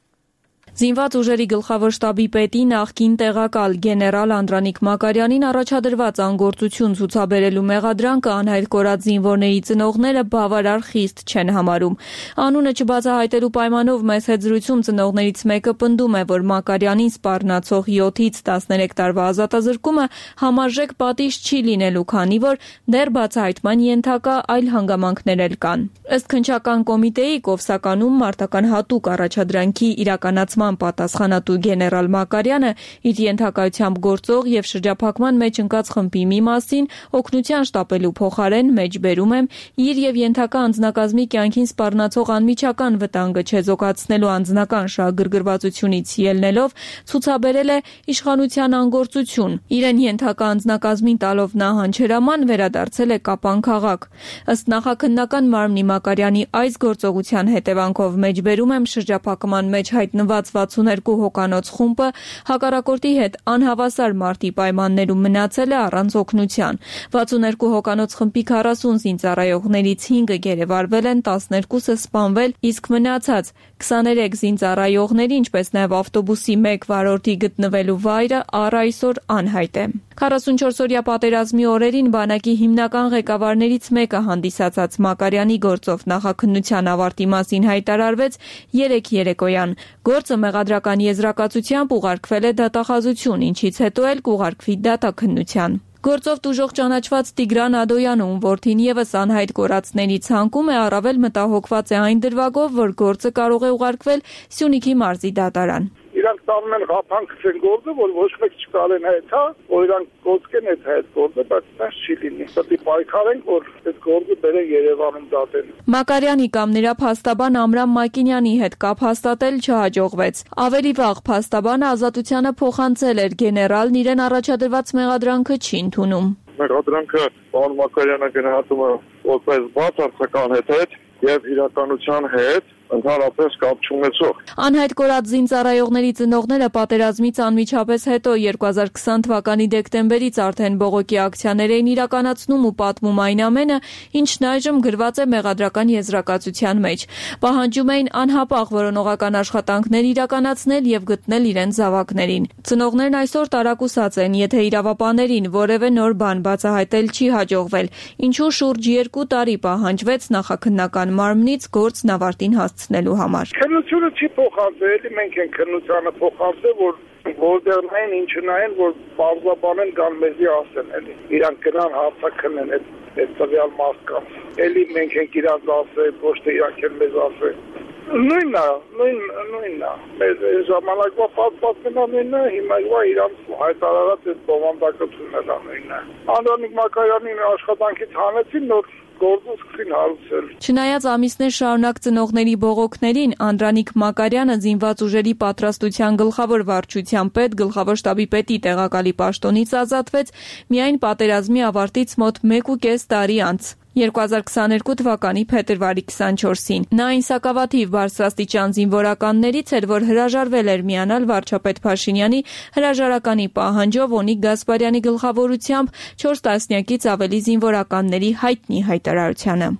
[SPEAKER 11] Զինված ուժերի գլխավոր շտաբի պետի նախկին տեղակալ գեներալ Անդրանիկ Մակարյանին առաջադրված անգործություն ցուցաբերելու մեղադրանքը անհայտ կորած զինվորների ծնողները բավարար խիստ չեն համարում։ Անունը չբացահայտելու պայմանով մեծ հետ զրույցում ծնողներից մեկը պնդում է, որ Մակարյանին սպառնացող յոթից տասներեք տարվա ազատազրկումը համարժեք պատիժ չի լինելու, քանի որ դեռ բացահայտման ենթակա այլ հանգամանքներ էլ կան։ Ըստ քննչական կոմիտեի Կովսականում մարտական հատուկ առաջադրանքի իրականացման պատասխանատու գեներալ Մակարյանը իր ենթակայությամբ գործող եւ շրջափակման մեջ ընկած խմբի մի մասին օգնության շտապելու փոխարեն մեջբերում եմ իր եւ ենթակա անձնակազմի կյանքին սպառնացող անմիջական վտանգը չեզոքացնելու անձնական շահագրգռվածությունից ելնելով ցուցաբերել է իշխանության անգործություն։ Իրեն ենթակա անձնակազմին տալով նա հանչերաման վերադարձել է Կապան քաղաք։ Ըստ նախաքննական մարմնի Մակարյանի այս գործողության հետևանքով մեջբերում եմ շրջափակման մեջ հայտնված վաթսուներկու հոկանոց խումբը հակառակորդի հետ անհավասար մարտի պայմաններում մնացել է առանց օգնության։ վաթսուներկու հոկանոց խմբի քառասուն զինծառայողներից հինգը գերեվարվել են, տասներկուսը սպանվել, իսկ մնացած քսաներեք զինծառայողների, ինչպես նաև ավտոբուսի մեկ վարորդի գտնվելու վայրը առ այսօր անհայտ է։ քառասունչորս օրյա պատերազմի օրերին բանակի հիմնական ղեկավարներից մեկը հանդիսացած Մակարյանի գործով նախաքննության ավարտի մասին հայտարարվեց երեկ երեկոյան։ Գործը մեղադրական եզրակացությամբ ուղարկվել է դատախազություն, ինչից հետո էլ կուղարկվի դատաքննության։ Գործով տուժող ճանաչված Տիգրան Ադոյանը, ում որդին եւս անհայտ կորածների ցանկում է, առավել մտահոգված է այն դրվագով, որ գործը կարող է ուղարկվել Սյունիքի մարզի դատարան։
[SPEAKER 12] Իրանք տանում են խափանք են գործը, որ ոչ մեկ չկարեն հետ, հա, որ իրանք գործեն այդ հետ գործը, բայց դա չի լինի։ Պետք է պայքարենք, որ այդ գործը բերեն Երևանում դատեն։
[SPEAKER 11] Մակարյանի կամ նրա փաստաբան Ամրամ Մակինյանի հետ կապ հաստատել չհաջողվեց։ Ավելի վաղ փաստաբանը ազատությանը փոխանցել էր, գեներալն իրեն առաջադրված մեղադրանքը չի ընդունում։
[SPEAKER 12] Մեղադրանքը պարոն Մակարյանը գնահատում է որպես բացարձական հետ եւ իրականության հետ ընդհանրապես կապ չունեցող։
[SPEAKER 11] Անհայտ կորած զինծառայողների ծնողները պատերազմից անմիջապես հետո երկու հազար քսան թվականի դեկտեմբերից արդեն բողոքի ակցիաներ էին իրականացնում ու պատմում այն ամենը, ինչն այժմ գրված է մեղադրական եզրակացության մեջ։ Պահանջում էին անհապաղ որոնողական աշխատանքներ իրականացնել եւ գտնել իրենց զավակներին։ Ծնողներն այսօր տարակուսած են, եթե իրավապահներին որևէ նոր բան բացահայտել չի հաջողվել, ինչու շուրջ երկու տարի պահանջվեց նախաքննական մարմնից գործն ավարտին հասցնելու համար։
[SPEAKER 12] Քննությունը չի փոխանցել, մենք ենք քննությանը փոխանցել, որ որտեղ նայեն ինչը նայեն, որ բարձրաբանեն կան մեզի ասեն էլի։ Իրանք գնան հարցաքննեն այդ այդ տվյալ մարդկանց։ Էլի մենք ենք իրանց ասել, ոչ թե իրանք են մեզ ասել։ Նույնն է, նույն նույնն է։ Մեր ժամանակվա պատմվածքն նույնն է, հիմա իրանք հայտարարած այդ բովանդակությունն է նույնն է։ Անդրանիկ Մակարյանին աշխատանքից հանեցին, նոր գործը սկսին հարուցել։
[SPEAKER 11] Չնայած ամիսներ շարունակ ծնողների բողոքներին, Անդրանիկ Մակարյանը զինված ուժերի պատրաստության գլխավոր վարչության պետ, գլխավոր շտաբի պետի տեղակալի պաշտոնից ազատվեց միայն պատերազմի ավարտից մոտ մեկ ու կես տարի անց։ երկու հազար քսաներկու թվականի փետրվարի քսանչորսին։ Նա այն սակավաթիվ բարձրաստիճան զինվորականներից էր, որ հրաժարվել էր միանալ վարչապետ Փաշինյանի հրաժարականի պահանջով Օնիկ Գասպարյանի գլխավորությամբ չորս տասնյակից ավելի զինվորականների հայտնի հայտարարությանը։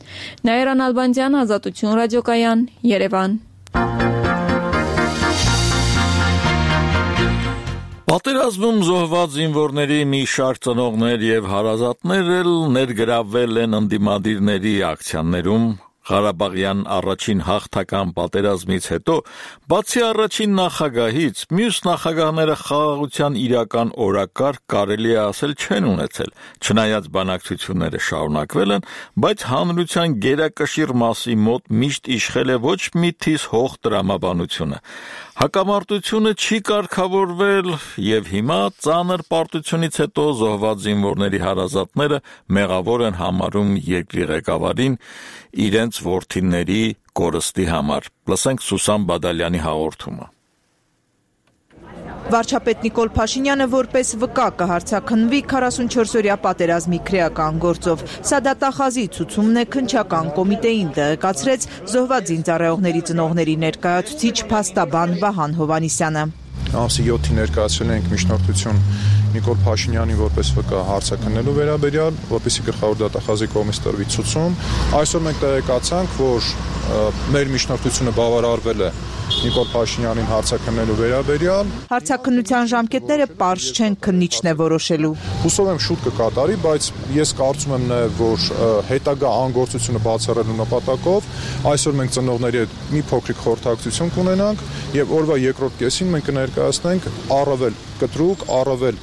[SPEAKER 11] Նաիրա Նալբանդյան, Ազատություն ռադիոկայան, Երևան։
[SPEAKER 1] Պատերազմում զոհված զինվորների մի շարք ծնողներ եւ հարազատներ էլ ներգրավվել են ընդդիմադիրների ակցիաներում Ղարաբաղյան առաջին հաղթական պատերազմից հետո, բացի առաջին նախագահից, մյուս նախագահները խաղաղության իրական օրակարգ կարելի է ասել չեն ունեցել, չնայած բանակցությունները շարունակվել են, բայց հանրության գերակշիռ մասի մոտ միշտ իշխել է ոչ մի թիզ հող տրամաբանությունը։ Հակամարտությունը չի կարգավորվել եւ հիմա ծանր պարտությունից հետո զոհված զինվորների հարազատները մեղավոր են համարում երկրի ղեկավարին իրենց որդիների կորստի համար։ Լսենք Սուսան Բադալյանի հաղորդումը։
[SPEAKER 13] Վարչապետ Նիկոլ Փաշինյանը որպես վկա կհարցաքննվի քառասունչորսօրյա պատերազմի քրեական գործով։ Սա դատախազի ցուցումն է քննչական կոմիտեին, տեղեկացրեց զոհված զինծառայողների ծնողների ներկայացուցիչ փաստաբան Վահան Հովհաննիսյանը։
[SPEAKER 14] Ամսի յոթին ներկայացրել ենք միջնորդություն Նիկոլ Փաշինյանին որպես վկա հարցաքննելու վերաբերյալ, որպեսզի գլխավոր դատախազի կողմից տրվի ցուցում։ Այսօր մենք տեղեկացանք, որ մեր միջնորդությունը բավարարվել է Նիկոլ Փաշինյանին հարցաքննելու վերաբերյալ։
[SPEAKER 13] Հարցաքննության ժամկետները պարզ չեն, քննիչն է որոշելու։
[SPEAKER 14] Հուսով եմ շուտ կկատարի, բայց ես կարծում եմ նաև, որ հետագա անգործությունը բացառելու նպատակով այսօր մենք ծնողների հետ մի փոքրիկ խորհրդակցություն կունենանք եւ օրվա երկրորդ կեսին մենք կներկայացնենք առավել կտրուկ, առավել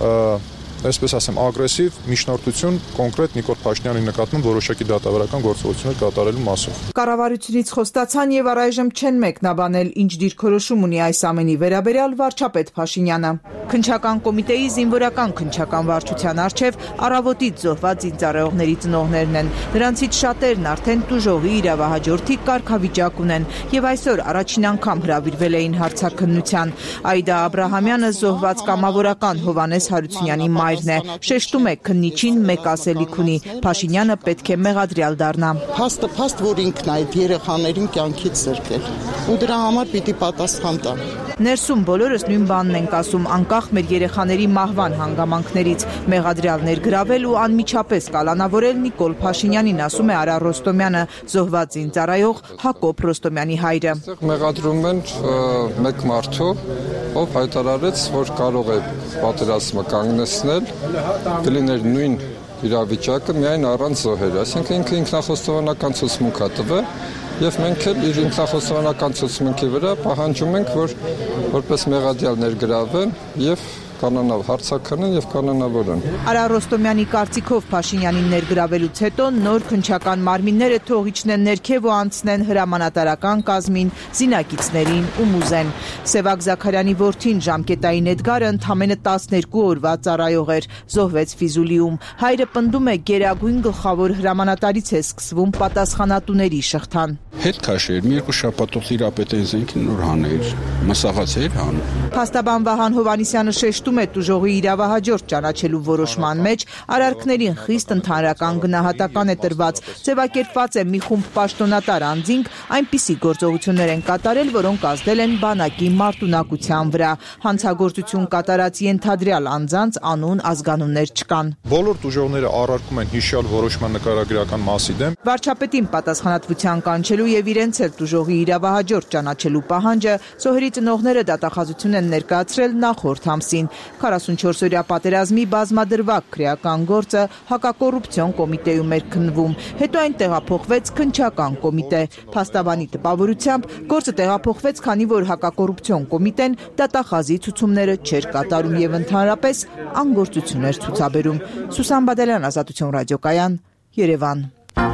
[SPEAKER 14] այսպես ասեմ, ագրեսիվ միջնորդություն կոնկրետ Նիկոլ Փաշինյանի նկատմամբ որոշակի դատավարական գործողություններ կատարելու մասով։
[SPEAKER 13] Կառավարությունից խոստացան եւ առայժմ չեն մեկնաբանել, ինչ դիրքորոշում ունի այս ամենի վերաբերյալ վարչապետ Փաշինյանը։ Քննչական կոմիտեի զինվորական քննչական վարչության արչեւ առավոտից զոհված զինծառայողների ծնողներն են։ Նրանցից շատերն արդեն տուժողի իրավահաջորդի կարգավիճակ ունեն եւ այսօր առաջին անգամ հրավիրվել էին հարցաքննության։ Այդա Աբրահամյանը զոհված կամավորական Հովհաննես Հարությունյանի մայրն է, շեշտում է քննիչին մեկ ասելիք ունի, Փաշինյանը պետք է մեղադրյալ դառնա։
[SPEAKER 15] Փաստը փաստ, որ ինքն այդ երեխաներին կյանքից զրկել ու դրա համար պիտի պատասխան տա։
[SPEAKER 13] Ներսում բոլորս նույն բանն ենք ասում, անկախ մեր երեխաների մահվան հանգամանքներից, մեղադրյալ ներգրավել ու անմիջապես կալանավորել Նիկոլ Փաշինյանին, ասում է Արա Ռոստոմյանը, զոհված զինծառայող Հակոբ Ռոստոմյանի հայրը։
[SPEAKER 16] Մեղադրում են մեկ մարդու, ով հայտարարեց, որ կարող է պատերազմը կանգնեցնել, կլիներ նույն իրավիճակը միայն առանց զոհերի, այսինքն ինքը ինքնախոստովանական ցուցմունք է տվել եւ մենք էլ իր ինքնախոստովանական ցուցմունքի վրա պահանջում ենք, որ որպես մեղադրյալ ներգրավեն եւ կանոնով հարցաքննեն եւ կանոնավորեն։
[SPEAKER 13] Արա Ռոստոմյանի կարծիքով Փաշինյանին ներգրավելուց հետո նոր քննչական մարմինները թողիչնեն ներքև ու անցնեն հրամանատարական կազմին, զինակիցներին ու մուզեն։ Սևակ Զաքարյանի որդին ժամկետային Էդգարը ընդամենը տասներկու օրվա ծառայող էր, զոհվեց Ֆիզուլիում։ Հայրը պնդում է գերագույն գլխավոր հրամանատարից է սկսվում պատասխանատուների շղթան։
[SPEAKER 17] Հետ քաշեր, մի երկու շաբաթով տիրապետեն զենքին նոր հաներ, մսաղացեր հան։
[SPEAKER 13] Փաստաբան Վահան Հովհաննիսյանը շեշտում է տուժողի իրավահաջորդ ճանաչելու որոշման մեջ արարքներին խիստ ընդհանրական գնահատական է տրված, ձևակերպված է մի խումբ պաշտոնատար անձինք այնպիսի գործողություններ են կատարել, որոնք ազդել են բանակի մարտունակության վրա։ Հանցագործություն կատարած ենթադրյալ անձանց անուն ազգանուններ չկան։
[SPEAKER 14] Բոլոր տուժողները առարկում են հիշյալ որոշման նկարագրական մասի դեմ։
[SPEAKER 13] Վարչապետին պատասխանատվության կանչելու եւ իրենց էլ տուժողի իրավահաջորդ ճանաչելու պահանջը զոհերի ծնողները դատախազություն են ներկայացրել նախորդ ամսին։ քառասունչորսօրյա պատերազմի բազմադրվակ քրեական գործը հակակոռուպցիոն կոմիտեում էր քննվում, հետո այն տեղափոխվեց քննչական կոմիտե։ Փաստաբանի տպավորությամբ գործը տեղափոխվեց, քանի որ հակակոռուպցիոն կոմիտեն դատախազի ցուցումները չէր կատարում եւ ընդհանրապես անգործություն էր ցուցաբերում։ Սուսան Բադալյան, Ազատություն ռադիոկայան, Երևան։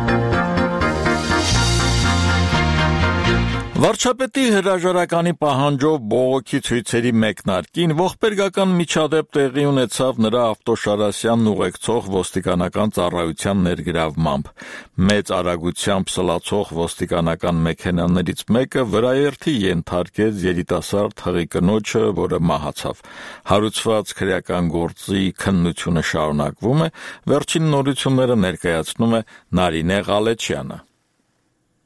[SPEAKER 1] Վարչապետի հրաժարականի պահանջով բողոքի ցույցերի մեկնարկին ողբերգական միջադեպ տեղի ունեցավ նրա ավտոշարասյանն ուղեկցող ոստիկանական ծառայության ներգրավմամբ։ Մեծ արագությամբ սլացող ոստիկանական մեքենաներից մեկը վրաերթի ենթարկեց երիտասարդ հղի կնոջը, որը մահացավ։ Հարուցված քրեական գործի քննությունը շարունակվում է, վերջին նորությունները ներկայացնում է Նարինե Ղալեչյանը։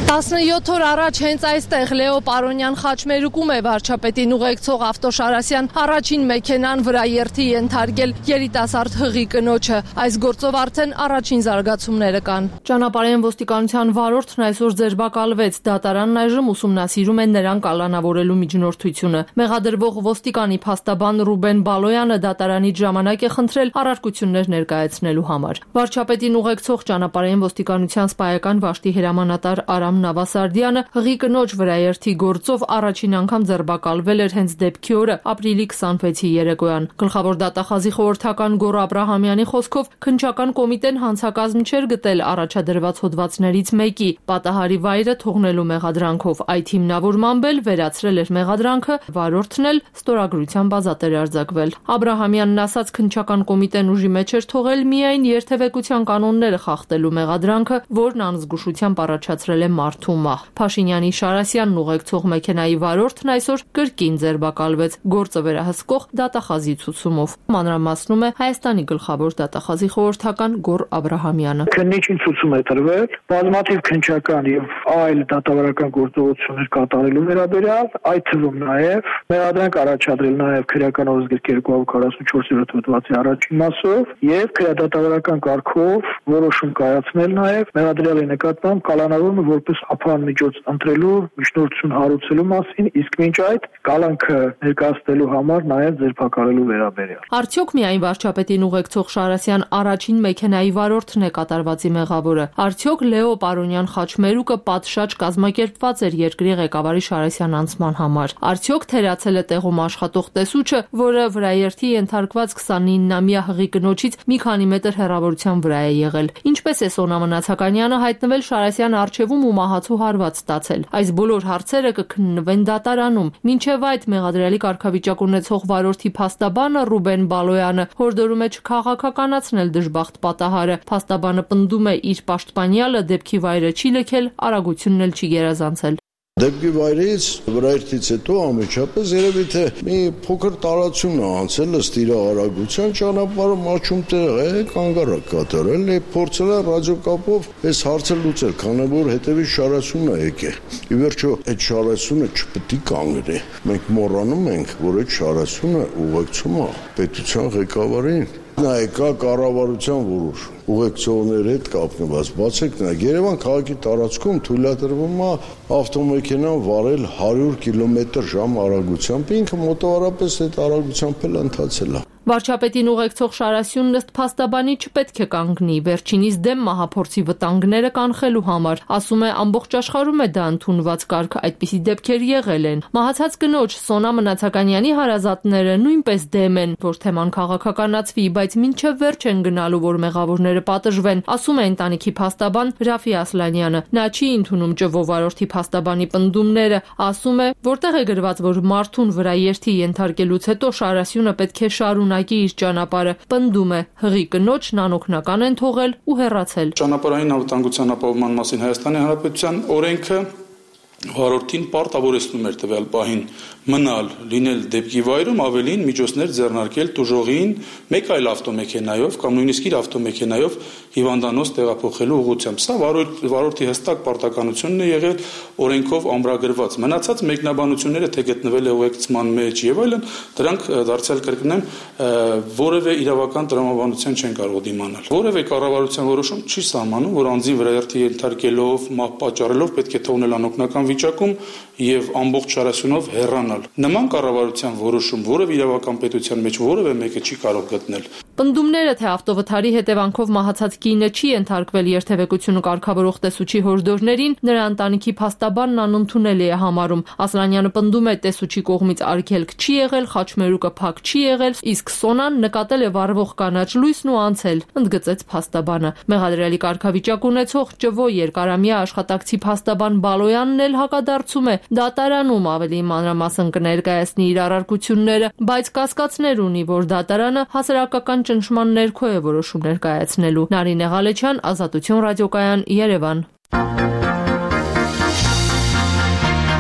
[SPEAKER 18] տասնյոթ օր առաջ հենց այստեղ Լեո Պարոնյան խաչմերուկում է վարչապետին ուղեկցող ավտոշարասյան առաջին մեքենան վրաերթի ենթարկել երիտասարդ հղի կնոջը։ Այս գործով արդեն առաջին զարգացումները կան։
[SPEAKER 11] Ճանապարհային ոստիկանության վարորդն այսօր ձերբակալվեց։ Դատարանն այժմ ուսումնասիրում է նրան կալանավորելու միջնորդությունը։ Մեղադրվող ոստիկանի փաստաբան Ռուբեն Բալոյանը դատարանից ժամանակ է խնդրել առարկություններ ներկայացնելու համար։ Վարչապետին ուղեկցող ճանապարհային ոստիկանության սպայական վաշտի հրամանատար Արամ Նավասարդյանը հղի կնոջ վրաերթի գործով առաջին անգամ ձերբակալվել էր հենց դեպքի օրը ապրիլի քսանվեցի երեկոյան։ Գլխավոր դատախազի խորհրդական Գոռ Աբրահամյանի խոսքով քննչական կոմիտեն հանցակազմ չէր գտել առաջադրված հոդվածներից մեկի՝ պատահարի վայրը թողնելու մեղադրանքով։ Այդ հիմնավորմամբ էլ վերացրել էր մեղադրանքը, վարորդն էլ ստորագրությամբ ազատ էր արձակվել։ Աբրահամյանն ասաց, քննչական կոմիտեն ուժի մեջ էր թողել միայն երթևեկության կանոնները խախտելու մեղադրանքը, որն անզգուշությամբ առաջացրել է մարդու մահ։ Փաշինյանի Շարասյանն ուղեկցող մեքենայի վարորդն այսօր կրկին ձերբակալվեց գործը վերահսկող դատախազի ցուցումով։ Մանրամասնում է Հայաստանի գլխավոր դատախազի խորհրդական Գոռ Աբրահամյանը։
[SPEAKER 12] Քննիչին ցուցում է տրվել բազմաթիվ քննչական եւ այլ դատավարական գործողություններ կատարելու վերաբերյալ, այդ թվում նաեւ մեղադրանք առաջադրել նաեւ քրեական օրենսգրքի երկու հարյուր քառասունչորս հոդվածի առաջին մասով եւ քրեադատավարական կարգով որոշում կայացնել նաեւ մեղադրյալի նկատմամբ կալանավորումը որպես ապահովման միջոց ընտրելու միջնորդություն հարուցելու մասին, իսկ մինչ այդ կալանքը ներկայացնելու համար նաև ձերբակալելու վերաբերյալ։
[SPEAKER 11] Արդյոք միայն վարչապետին ուղեկցող Շարասյան առաջին մեքենայի վարորդն է կատարվածի մեղավորը։ Արդյոք Լեո Պարոնյան խաչմերուկը պատշաճ կազմակերպված էր երկրի ղեկավարի Շարասյան անցման համար։ Արդյոք թերացել է տեղում աշխատող տեսուչը, որը վրաերթի ենթարկված քսանիննամյա հղի կնոջից մի քանի մետր հեռավորության վրա է եղել։ Ինչպես է Սոնա Մնացականյանը հայտնվել Շարասյան առջևում ու մահացու հարված ստացել։ Այս բոլոր հարցերը կքննվեն դատարանում։ Մինչև այդ մեղադրյալի կարգավիճակ ունեցող վարորդի փաստաբանը Ռուբեն Բալոյանը հորդորում է չքաղաքականացնել դժբախտ պատահարը։ Փաստաբանը պնդում է իր պաշտպանյալը դեպքի վայրը չի լքել, արագությունն էլ չի գերազանցել։
[SPEAKER 19] Դեպքի վայրից վրայերթից հետո ամեջապես երևի թե մի փոքր տարածություն է անցել ըստ իր արագության, ճանապարհը մաչում տեղ է, կանգառակ կատարել է, փորձել է ռադիոկապով այս հարցը լուծել, քանի որ հետևի շարասյունն է եկել։ Ի վերջո այդ շարասյունը չպետք է կանգնի։ Մենք մոռանում ենք, որ այդ շարասյունը ուղեկցում է պետության ղեկավարին։ Նայեկա կառավարության որոշում ուղեկցողների հետ կապնված բացեք նայեք Երևան քաղաքի տարածքում թույլատրվում է ավտոմեքենան վարել հարյուր կիլոմետր ժամ արագությամբ, ինքը մոտավորապես այդ արագությամբ էլ ընթացել է։
[SPEAKER 11] Վարչապետին ուղեկցող Շարասյունն ըստ փաստաբանի չպետք է կանգնի, վերջինիս դեմ մահափորձի վտանգները կանխելու համար։ Ասում է, ամբողջ աշխարհում է դա ընդունված կարգ, այդպիսի դեպքեր եղել են։ Մահացած կնոջ Սոնա Մնացականյանի հարազատները նույնպես դեմ են, որ թեման քաղաքականացվի, բայց մինչև վերջ են գնալու, որ մեղավորները պատժվեն, ասում է ընտանիքի փաստաբան Ռաֆի Ասլանյանը։ Նա չի ընդունում ճվովարորդի փաստաբանի պնդումները, ասում է, որտեղ է գրված, որ մարդուն վրաերթի ենթարկելուց հետո Շարասյունը պետք է շարունակի իր ճանապարհը, պնդում է հղի կնոջն անօգնական են թողել ու հեռացել։
[SPEAKER 20] Ճանապարհային անվտանգության ապահովման մասին Հայաստանի Հանրապետության օրենքը վարորդին պարտավորեցնում էր տվյալ պահին մնալ, լինել դեպքի վայրում, ավելին միջոցներ ձեռնարկել տուժողին մեկ այլ ավտոմեքենայով կամ նույնիսկ իր ավտոմեքենայով հիվանդանոց տեղափոխելու ուղղությամբ։ Սա վարորդի հստակ պարտականությունն է եղել օրենքով ամրագրված։ Մնացած մեկնաբանությունները թե գտնվել է ուղեկցման մեջ եւ այլն, դրանք դարձյալ կրկնեմ որևէ իրավական տրամաբանության չեն կարող դիմանալ։ Որևէ կառավարության որոշում չի սահմանում, որ անձի վրայերթի ենթարկելով, մահ պատճառելով պետք է թողնել անօգնական վիճակում եւ ամբողջ շարասյունով հեռանալ։ Նման կառավարության որոշում որևէ իրավական պետության մեջ որևէ մեկը չի կարող գտնել։
[SPEAKER 11] Պնդումները, թե ավտովթարի հետևանքով մահացած կինը չի ենթարկվել երթևեկությունը կարգավորող տեսուչի հորդորներին, նրա ընտանիքի փաստաբանն անընդունելի է համարում։ Ասլանյանը պնդում է, տեսուչի կողմից արգելք չի եղել, խաչմերուկը փակ չի եղել, իսկ Սոնան նկատել է վառվող կանաչ լույսն ու անցել, ընդգծեց փաստաբանը։ Մեղադրյալի կարգավիճակ ունեցող ճվո երկարամյա աշխատակցի փաստաբան Բալոյանն էլ հակադարձում է, դատարանում ավելի մանրամասն կներկայացնի իր առարկությունները, բայց կասկածներ ունի, որ դատարանը հասարակական ճնշման ներքո է որոշում ներկայացնելու։ Նարինե Ղալեչյան, Ազատություն ռադիոկայան, Երևան։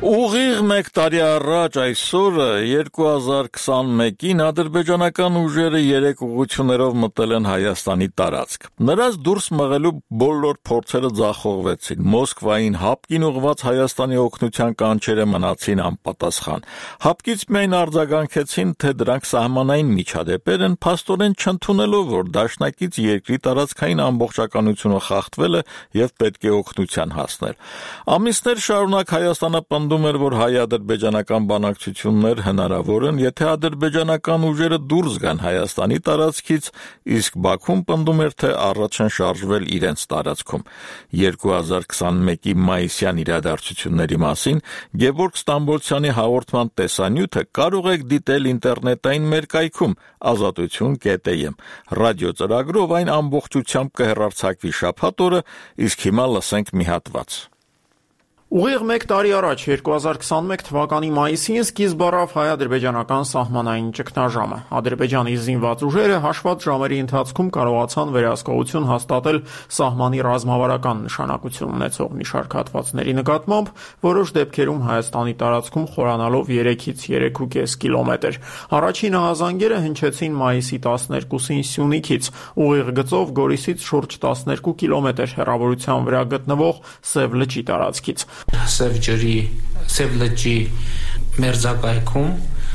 [SPEAKER 1] Ուղիղ մեկ տարի առաջ այսօր երկու հազար քսանմեկին ադրբեջանական ուժերը երեք ուղղություններով մտել են Հայաստանի տարածք։ Նրանց դուրս մղելու բոլոր փորձերը ձախողվեցին։ Մոսկվային հապկին ուղղված Հայաստանի օգնության կանչերը մնացին անպատասխան։ Հապկից միայն արձագանքեցին, թե դրանք սահմանային միջադեպեր են, փաստորեն չընդունելով, որ դաշնակից երկրի տարածքային ամբողջականությունը խախտվել է եւ պետք է օգնության հասնել։ Ամիսներ շարունակ Հայաստանը պնդում էր, որ հայ-ադրբեջանական բանակցություններ հնարավոր են, եթե ադրբեջանական ուժերը դուրս գան Հայաստանի տարածքից, իսկ Բաքուն պնդում էր, թե առաջ են շարժվել իրենց տարածքում։ երկու հազար քսանմեկի մայիսյան իրադարձությունների մասին Գևորգ Ստամբոլցյանի հաղորդման տեսանյութը կարող եք դիտել ինտերնետային մեր կայքում ազատություն կետ եմ։ Ռադիո ծրագրով այն ամբողջությամբ կհեռարձակվի շաբաթ օրը, իսկ հիմա լսենք մի հատված։
[SPEAKER 21] Ուղիղ մեկ տարի առաջ երկու հազար քսանմեկ թվականի մայիսին սկիզբ առավ հայ-ադրբեջանական սահմանային ճգնաժամը։ Ադրբեջանի զինված ուժերը հաշված ժամերի ընթացքում կարողացան վերահսկողություն հաստատել սահմանի ռազմավարական նշանակություն ունեցող մի շարք հատվածների նկատմամբ, որոշ դեպքերում Հայաստանի տարածքում խորանալով երեքից երեքուկես կիլոմետր։ Առաջին ահազանգերը հնչեցին մայիսի տասներկուսին Սյունիքից, ուղիղ գծով Գորիսից շուրջ տասներկու կիլոմետր հեռավորության վրա գտնվող Սև լճի տարածքից։
[SPEAKER 22] Սև ջրի, Սև լճի մերձակայքում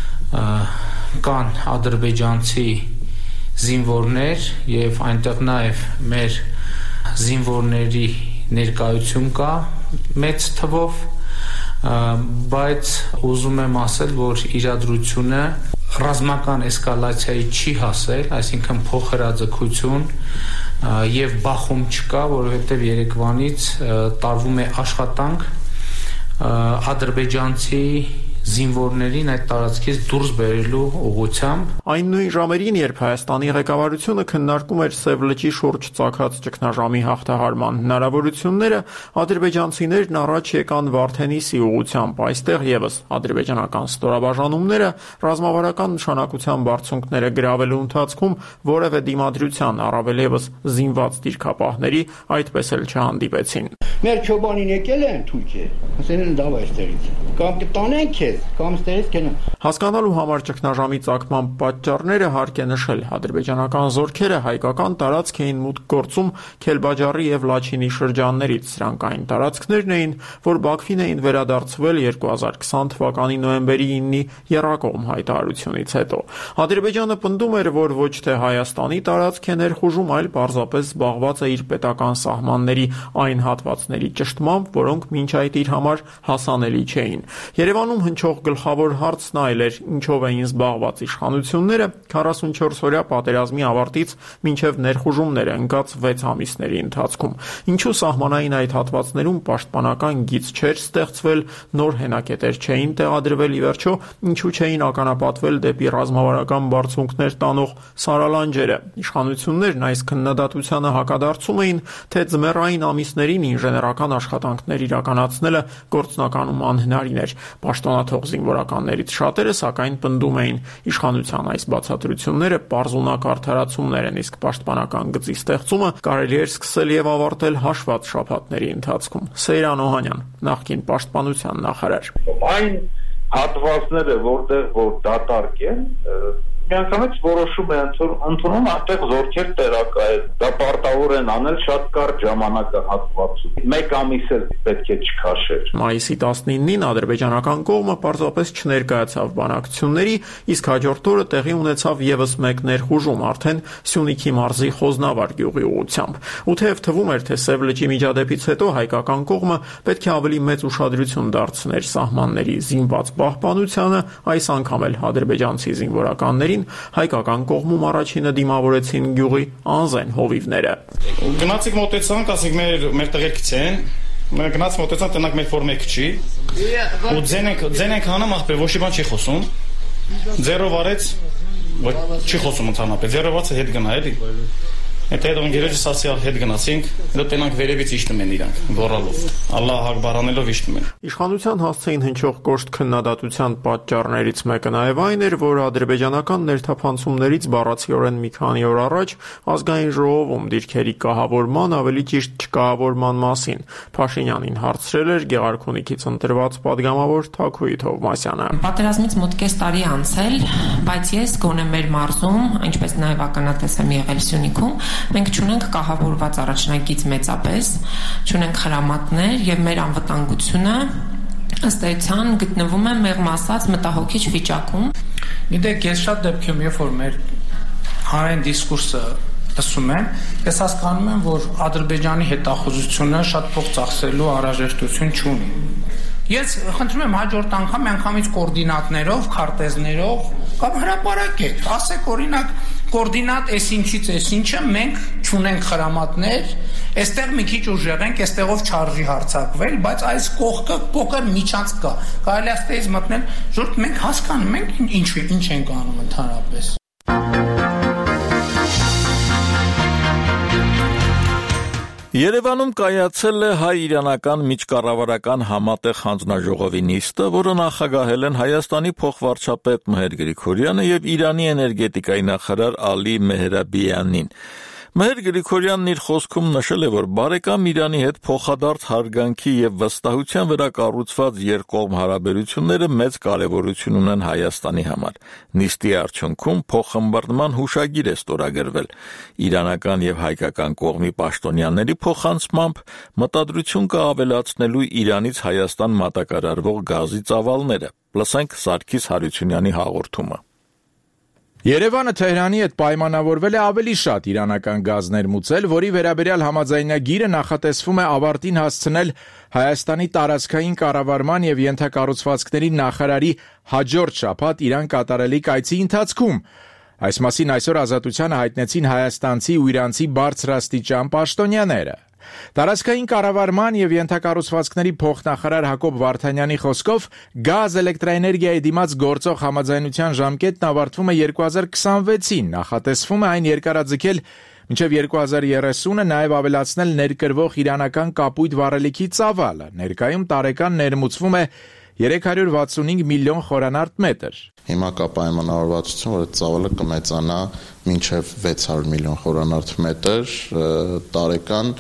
[SPEAKER 22] կան ադրբեջանցի զինվորներ եւ այնտեղ նաեւ մեր զինվորների ներկայություն կա մեծ թվով, բայց ուզում եմ ասել, որ իրադրությունը ռազմական էսկալացիայի չի հասել, այսինքն փոխհրաձգություն եւ բախում չկա, որովհետեւ Երևանից տարվում է աշխատանք ադրբեջանցի զինվորներին այդ տարածքից դուրս բերելու ուղղությամբ։
[SPEAKER 21] Այն նույն ժամերին, երբ Հայաստանի ղեկավարությունը քննարկում էր Սև լճի շուրջ ծագած ճգնաժամի հաղթահարման հնարավորությունները, ադրբեջանցիներն առաջ եկան Վարդենիսի ուղղությամբ։ Այստեղ եւս ադրբեջանական ստորաբաժանումները ռազմավարական նշանակության բարձունքները գրավելու ընթացքում որևէ դիմադրության, առավել եւս զինված դիրքապահների, այդպես էլ չհանդիպեցին։
[SPEAKER 23] Մեր չոբանին եկել են Թուրքիա, ասեն են դավա այստեղից։ Կամ կտանեն քեզ, կամ ստերից կենան։
[SPEAKER 21] Հասկանալու համար ճգնաժամի ծագման պատճառները հարկ է նշել։ Ադրբեջանական զորքերը հայկական տարածք էին մուտք գործում Քելբաջարի եւ Լաչինի շրջաններից։ Սրանք այն տարածքներն էին, որ Բաքվին էին վերադարձվել երկու հազար քսան թվականի նոյեմբերի իննի եռակողմ հայտարարությունից հետո։ Ադրբեջանը պնդում էր, որ ոչ թե Հայաստանի տարածք է ներխուժում, այլ պարզապես զբաղված է իր պետական սահմանների այն հատվածների ճշտմամբ, որոնք մինչ այդ իր համար հասանելի չէին։ Երևանում հնչող գլխավոր հարցն այլ էր, ինչով էին զբաղված իշխանությունները քառասունչորս-օրյա պատերազմի ավարտից մինչև ներխուժումները ընկած վեց ամիսների ընթացքում։ Ինչու սահմանային այդ հատվածներում պաշտպանական գիծ չէր ստեղծվել, նոր հենակետեր չէին տեղադրվել, ի վերջո ինչու չէին ականապատվել դեպի ռազմավարական բարձունքներ տանող սարալանջերը։ Իշխանություններն այս քննադատությանը հակադարձում էին, թե ձմեռային ամիսներին ինժեներական աշխատանքներ իրականացնելը գործնականում անհնարին էր։ Պաշտոնաթող զինվորականներից շատերը սակայն պնդում էին իշխանության այս բացատրությունները պարզունակ արդարացումներ են, իսկ պաշտպանական գծի ստեղծումը կարելի էր սկսել եւ ավարտել հաշված շաբաթների ընթացքում։ Սեյրան Օհանյան, նախկին պաշտպանության նախարար։
[SPEAKER 12] Այն հատվածները, որտեղ որ դատարկ են, միանգամից որոշում է ընդունում այնտեղ զորքեր տեղակայել։ Դա պարտավոր են անել շատ կարճ ժամանակահատվածում։ Մեկ ամիս էլ պետք է չքաշեր։
[SPEAKER 21] Մայիսի տասնինին ադրբեջանական կողմը պարզապես չներկայացավ բանակցությունների, իսկ հաջորդ օրը տեղի ունեցավ եւս մեկ ներխուժում, արդեն Սյունիքի մարզի Խոզնավար գյուղի ուղղությամբ։ Ու թեև թվում էր, թե Սև լճի միջադեպից հետո հայկական կողմը պետք է ավելի մեծ ուշադրություն դարձներ սահմանների զինված պահպանությանը, այս անգամ էլ ադրբեջանցի զինվորականներին հայկական կողմում առաջինը դիմավորեցին գյուղի անզեն հովիվները։
[SPEAKER 24] Գնացիք մոտեցանք, ասենք մեր մեր տղերքից են, մենք գնաց մոտեցանք, տնակ մեր ֆորմեկ չի։ Ու ձեն ենք ձեն ենք հանում ախպեր, ոչ մի բան չի խոսում։ Ձերով արեց, չի խոսում ընդհանրապես, ձերովացը հետ գնա էլի։ Հետո հետո ընկերոջս ասի հետ գնացինք, հետո տենանք վերևից իշտում են իրանք, գոռալով։ Ալլահ ակբար անելով իշտում են։
[SPEAKER 21] Իշխանության հասցեին հնչող կոշտ քննադատության պատճառներից մեկը նաև այն էր, որ ադրբեջանական ներթափանցումներից բառացիորեն մի քանի օր առաջ ազգային ժողովում դիրքերի կահավորման, ավելի ճիշտ չկահավորման մասին Փաշինյանին հարցրել էր Գեղարքունիքից ընտրված падգամավոր Թաքուի Թովմասյանը։
[SPEAKER 2] Պատերազմից մոտ կես տարի անցել, բայց ես գոնե մեր մարզում, ինչպես նաև ականատես եմ եղել Սյունիքում, մենք չունենք կահավորված առաջնագիծ մեծապես, չունենք խրամատներ եւ մեր անվտանգությունը ըստ էության գտնվում է մեղմ ասած մտահոգիչ վիճակում։
[SPEAKER 22] Գիտեք, ես շատ դեպքերում երբ որ մեր հանրային դիսկուրսը լսում եմ, ես հասկանում եմ, որ Ադրբեջանի հետախուզությունը շատ փող ծախսելու անհրաժեշտություն չունի։ Ես խնդրում եմ հաջորդ անգամ միանգամից կոորդինատներով, քարտեզներով կամ հրապարակեք, ասեք օրինակ կոորդինատ էս ինչից էս ինչը մենք չունենք խրամատներ, այստեղ մի քիչ ուժեղ ենք, այստեղով չարժի հարձակվել, բայց այս կողքը փոքր միջանց կա։ Կարելի է այստեղից մտնել, ժողովուրդ մենք հասկանում ենք ինչ ինչ ենք անում ընդհանրապես։
[SPEAKER 1] Երևանում կայացել է հայ-իրանական միջկառավարական համատեղ հանձնաժողովի նիստը, որը նախագահել են Հայաստանի փոխվարչապետ Մհեր Գրիգորյանը եւ Իրանի էներգետիկայի նախարար Ալի Մեհրաբիանին։ Մհեր Գրիգորյանն իր խոսքում նշել է, որ բարեկամ Իրանի հետ փոխադարձ հարգանքի եւ վստահության վրա կառուցված երկկողմ հարաբերությունները մեծ կարեւորություն ունեն Հայաստանի համար։ Նիստի արդյունքում փոխըմբռնման հուշագիր է ստորագրվել։ Իրանական եւ հայկական կողմի պաշտոնյաների փոխանցմամբ մտադրություն կա ավելացնելու Իրանից Հայաստան մատակարարվող գազի ծավալները։ Լսենք Սարգիս Հարությունյանի հաղորդումը։
[SPEAKER 5] Երևանը Թեհրանի հետ պայմանավորվել է ավելի շատ իրանական գազ ներմուծել, որի վերաբերյալ համաձայնագիրը նախատեսվում է ավարտին հասցնել Հայաստանի տարածքային կառավարման եւ ենթակառուցվածքների նախարարի հաջորդ շաբաթ Իրան կատարելիք այցի ընթացքում։ Այս մասին այսօր Ազատությանը հայտնեցին հայաստանցի ու իրանցի բարձրաստիճան պաշտոնյաները։ Տարածքային կառավարման եւ ենթակառուցվածքների փոխնախարար Հակոբ Վարդանյանի խոսքով գազ էլեկտրաէներգիայի դիմաց գործող համաձայնության ժամկետն ավարտվում է երկու հազար քսանվեցին, նախատեսվում է այն երկարաձգել մինչև երկու հազար երեսունը, նաև ավելացնել ներկրվող իրանական կապույտ վառելիքի ծավալը։ Ներկայում տարեկան ներմուծվում է երեք հարյուր վաթսունհինգ միլիոն խորանարդ մետր։
[SPEAKER 6] Հիմա կա պայմանավորվածություն, որ ծավալը կմեծանա մինչև վեց հարյուր միլիոն խորանարդ մետր տարեկան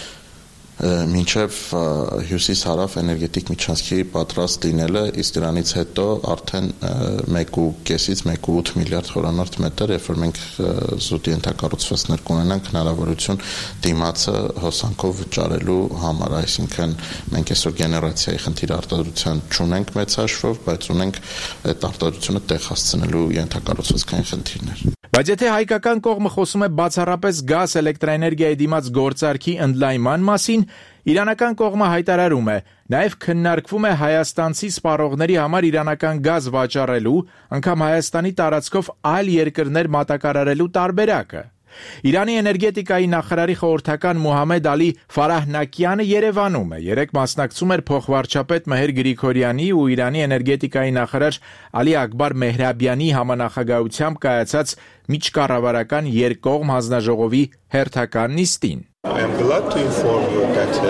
[SPEAKER 6] մինչև հյուսիս-հարավ էներգետիկ միջանցքի պատրաստ լինելը, իսկ դրանից հետո արդեն մեկ ու կեսից մեկ ու ութ միլիարդ խորանարդ մետր, երբ որ մենք զուտ ենթակառուցվածքներ կունենանք հնարավորություն դիմացը հոսանքով վճարելու համար, այսինքն մենք այսօր գեներացիայի խնդիր արտադրության չունենք մեծ հաշվով, բայց ունենք այդ արտադրությունը տեղ հասցնելու ենթակառուցվածքային խնդիրներ։
[SPEAKER 5] Բայց եթե հայկական կողմը խոսում է բացառապես գազ էլեկտրաէներգիայի դիմաց գործարքի ընդլայնման մասին, իրանական կողմը հայտարարում է, նաև քննարկվում է հայաստանցի սպառողների համար իրանական գազ վաճառելու, անգամ Հայաստանի տարածքով այլ երկրներ մատակարարելու տարբերակը։ Իրանի էներգետիկայի նախարարի խորհրդական Մոհամեդ Ալի Ֆարահնակյանը Երևանում է։ Երեկ մասնակցում էր փոխվարչապետ Մհեր Գրիգորյանի ու Իրանի էներգետիկայի նախարար Ալի Ակբար Մեհրաբյանի համանախագահությամբ կայացած միջկառավարական երկկողմ հանձնաժողովի հերթական նիստին։
[SPEAKER 7] I am glad to inform you that uh,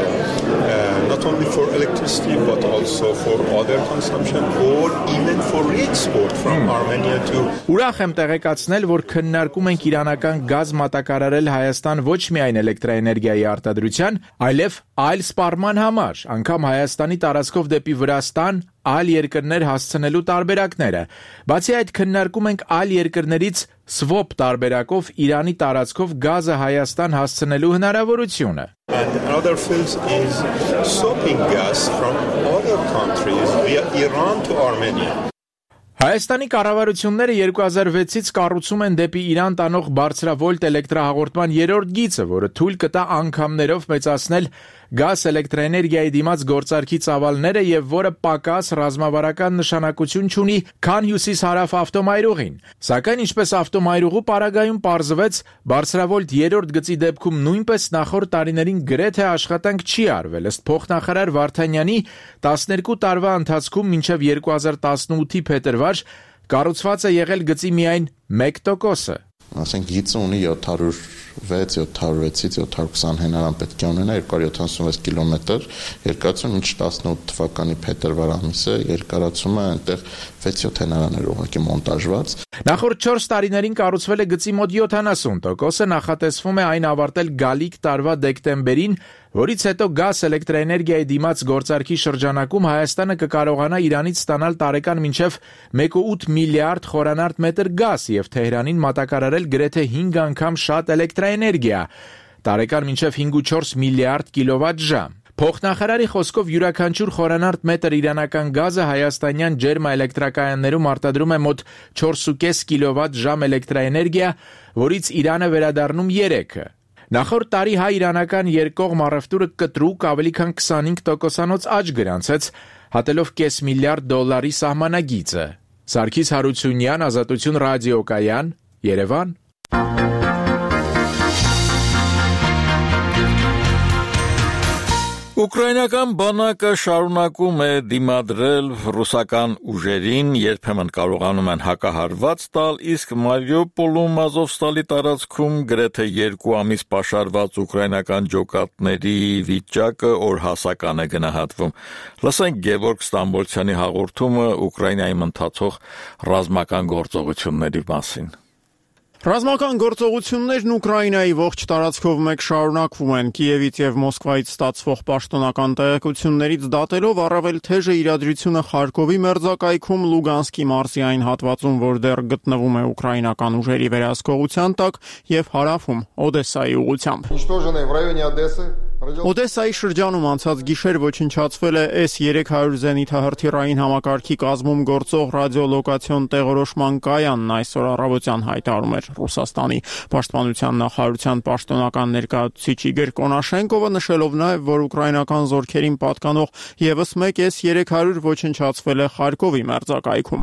[SPEAKER 7] uh, not only for electricity but also for other consumption or even for re-export from Armenia to
[SPEAKER 5] Ուրախ եմ տեղեկացնել, որ քննարկում ենք իրանական գազ մատակարարել Հայաստան ոչ միայն էլեկտրաէներգիայի արտադրության, այլև այլ սպառման համար, անգամ Հայաստանի տարածքով դեպի Վրաստան այլ երկրներ հասցնելու տարբերակները։ Բացի այդ քննարկում ենք այլ երկրներից swap տարբերակով Իրանի տարածքով գազը Հայաստան հասցնելու հնարավորությունը։
[SPEAKER 7] And another field is swapping gas from other countries via Iran to Armenia.
[SPEAKER 5] Հայաստանի կառավարությունները երկու հազար վեցից կառուցում են դեպի Իրան տանող բարձրավոլտ էլեկտրահաղորդման երրորդ գիծը, որը թույլ կտա անգամներով մեծացնել գազ էլեկտրաէներգիայի դիմաց գործարքի ծավալները եւ որը պակաս ռազմավարական նշանակություն չունի, քան հյուսիս-հարավ ավտոմայրուղին։ Սակայն ինչպես ավտոմայրուղու պարագայում պարզվեց, բարձրավոլտ երրորդ գծի դեպքում նույնպես նախորդ տարիներին գրեթե աշխատանք չի արվել, ըստ փոխնախարար Վարդանյանի տասներկու տարվա ընթացքում մինչև երկու հազար տասնութի փետրվար կառուցված է եղել գծի միայն մեկ տոկոսը։
[SPEAKER 6] ասենք գիծը ունի յոթ հարյուր վեց յոթ հարյուր վեցից յոթ հարյուր քսան հենարան պետք է ունենա երկու հարյուր յոթանասունվեց կիլոմետր, երկարությունը մինչ տասնութ թվականի փետրվար ամիսը երկարացումը այնտեղ վեց-յոթ հենարան էր ուղղակի մոնտաժված։
[SPEAKER 5] Նախորդ չորս տարիներին կառուցվել է գծի մոտ յոթանասուն տոկոսը, նախատեսվում է այն ավարտել գալիք տարվա դեկտեմբերին, որից հետո գազ էլեկտրաէներգիայի դիմաց գործարքի շրջանակում Հայաստանը կկարողանա Իրանից ստանալ տարեկան մինչև մեկ կόμμα ութ միլիարդ խորանարդ մետր գազ եւ Թեհրանին մատակարարել գրեթե հինգ անգամ շատ էլեկտրաէներգիա, տարեկան մինչև հինգ կόμma չորս միլիարդ կիլովատ-ժամ։ Փոխնախարարի խոսքով յուրաքանչյուր խորանարդ մետր իրանական գազը հայաստանյան ջերմաէլեկտրակայաններում արտադրում է մոտ չորս կόμma պենս կիլովատ-ժամ էլեկտրաէներգիա, որից Իրանը վերադառնում երեքը։ Նախորդ տարի հայ-իրանական երկկողմ առևտուրը կտրուկ ավելի քան քսանհինգ տոկոսանոց աճ գրանցեց, հատելով կես միլիարդ դոլարի սահմանագիծը։ Սարգիս Հարությունյան, Ազատություն ռադիոկայան, Երևան։
[SPEAKER 1] Ուկրաինական բանակը շարունակում է դիմադրել ռուսական ուժերին, երբեմն կարողանում են հակահարված տալ, իսկ Մարիուպոլում Ազովստալի տարածքում գրեթե երկու ամիս պաշարված ուկրաինական ջոկատների վիճակը օրհասական է գնահատվում։ Լսենք Գևորգ Ստամբոլցյանի հաղորդումը Ուկրաինայում ընթացող ռազմական գործողությունների մասին։
[SPEAKER 21] Ռազմական գործողություններն Ուկրաինայի ողջ տարածքով մեկ շարունակվում են։ Կիևից եւ Մոսկվայից ստացվող պաշտոնական տեղեկություններից դատելով առավել թեժ է իրադրությունը Խարկովի մերձակայքում Լուգանսկի մարզի այն հատվածում, որ դեռ գտնվում է ուկրաինական ուժերի վերահսկողության տակ, եւ հարավում Օդեսայի ուղղությամբ։ Օդեսայի շրջանում անցած գիշեր ոչնչացվել է էս երեք հարյուր զենիթահրթիռային համակարգի կազմում գործող ռադիոլոկացիոն տեղորոշման կայանն այսօր առավոտյան հայտարարում էր Ռուսաստանի պաշտպանության նախարարության պաշտոնական ներկայացուցիչ Իգոր Կոնաշենկովը, նշելով նաև, որ ուկրաինական զորքերին պատկանող եւս մեկ էս երեք հարյուր ոչնչացվել է Խարկովի մերձակայքում։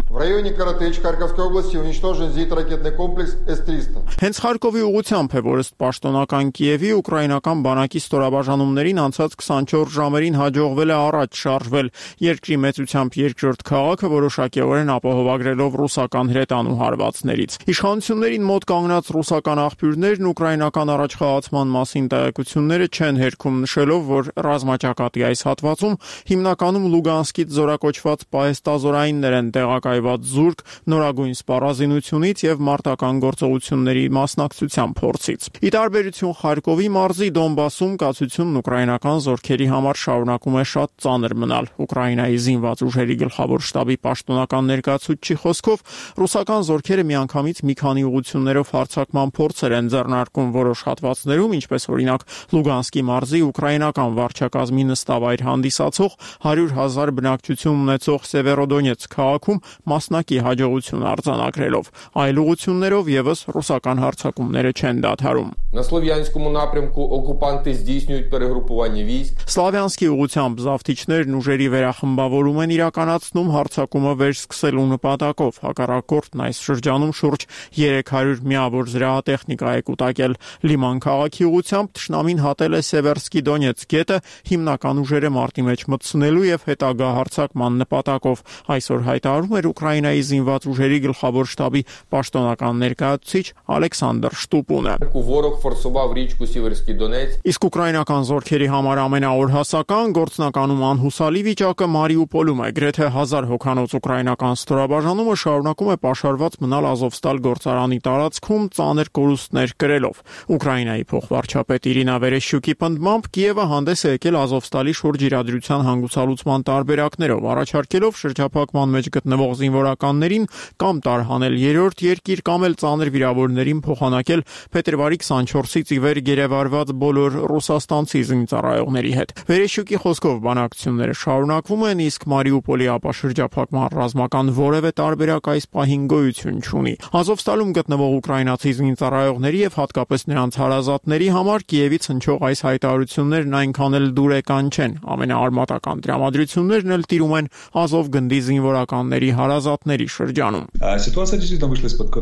[SPEAKER 21] Հենց Խարկովի ուղղությամբ է, որ ըստ պաշտոնական Կիևի ուկրաինական բանակի ստորաբաժանումներին անցած քսանչորս ժամերին հաջողվել է առաջ շարժվել երկրի մեծությամբ երկրորդ քաղաքը, որոշակիորեն ապահովագրելով ռուսական հրետանու հարվածներից։ Իշխանություններին մոտ կանգնած ռուսական աղբյուրներն ուկրաինական առաջխաղացման մասին տեղեկությունները չեն հերքում, նշելով, որ ռազմաճակատի այս հատվածում հիմնականում Լուգանսկից զորակոչված պահեստազորայիններ են տեղակայված զուրկ, նորագույն սպառազինությունից եւ մարտական գործողությունների մասնակցության փորձից։ Ի տարբերություն Խարկովի մարզի Դոնբասում կացությունն ուկրաինական զորքերի համար շարունակում է շատ ծանր մնալ։ Ուկրաինայի զինված ուժերի գլխավոր շտաբի պաշտոնական ներկայացուցչի խոսքով ռուսական զորքերը միանգամից մի քանի ուղղություններով հարձակման փորձեր են ձեռնարկում որոշ հատվածներում, ինչպես օրինակ Լուգանսկի մարզի ուկրաինական վարչակազմի նստավայր հանդիսացող հարյուր հազար բնակչություն ունեցող Սևերոդոնեցկ քաղաքում մասնակի հաջողություն արձանագրելով։ Այլ ուղղություններով եւս ռուսական հարձակումները չեն դադարում։
[SPEAKER 4] На Слов'янському напрямку окупанти здійснюють перегрупування військ.
[SPEAKER 21] Սլավյանսկի ուղղությամբ զավթիչներն ուժերի վերախմբավորում են իրականացնում հարձակումը վերսկսելու նպատակով։ Հակառակորդն այս շրջանում շուրջ երեք հարյուր միավոր զրահատեխնիկա է կուտակել։ Լիման քաղաքի ուղղությամբ թշնամին հատել է Սևերսկի Դոնեցկ գետը հիմնական ուժերը մարտի մեջ մտցնելու եւ հետագա հարձակման նպատակով։ Այսօր հայտարարում էր Ուկրաինայի զինված ուժերի գլխավոր շտաբի պաշտոնական ներկայացուցիչ Ալեքսանդր Շտուպունը։
[SPEAKER 4] Ворог форсував річку Сіверський Донець.
[SPEAKER 21] Իսկ ուկրաինական զորքերի համար ամենաօրհասական գործնականում անհուսալի վիճակը Մարիուպոլում է։ Գրեթե հազար հոգանոց ուկրաինական ստորաբաժանումը շարունակում է պաշարված մնալ Ազովստալ գործարանի տարածքում ծանր կորուստներ կրելով։ Ուկրաինայի փոխվարչապետ Իրինա Վերեշյուկի պնդմամբ Կիևը հանդես է եկել Ազովստալի շուրջ իրադրության հանգուցալուծման տարբերակներով, առաջարկելով շրջափակման մեջ գտնվող զինվորականներին կամ տարհանել երրորդ երկիր կամ էլ ծանր վիրավորներին փոխանակել փետրվարի քսանչորսից ի վեր գերեվարված բոլոր ռուսաստանցի զինծառայողների հետ։ Վերեշյուկի խոսքով բանակցությունները շարունակվում են, իսկ Մարիուպոլի ապաշրջափակման ռազմական որևէ տարբերակ այս պահին գոյություն չունի։ Ազովստալում գտնվող ուկրաինացի զինծառայողների եւ հատկապես նրանց հարազատների համար Կիևից հնչող այս հայտարարություններն այնքան էլ դուրեկան չեն։ Ամենաարմատական տրամադրություններն էլ տիրում են Ազով գնդի զինվորականների հարազատների շրջանում։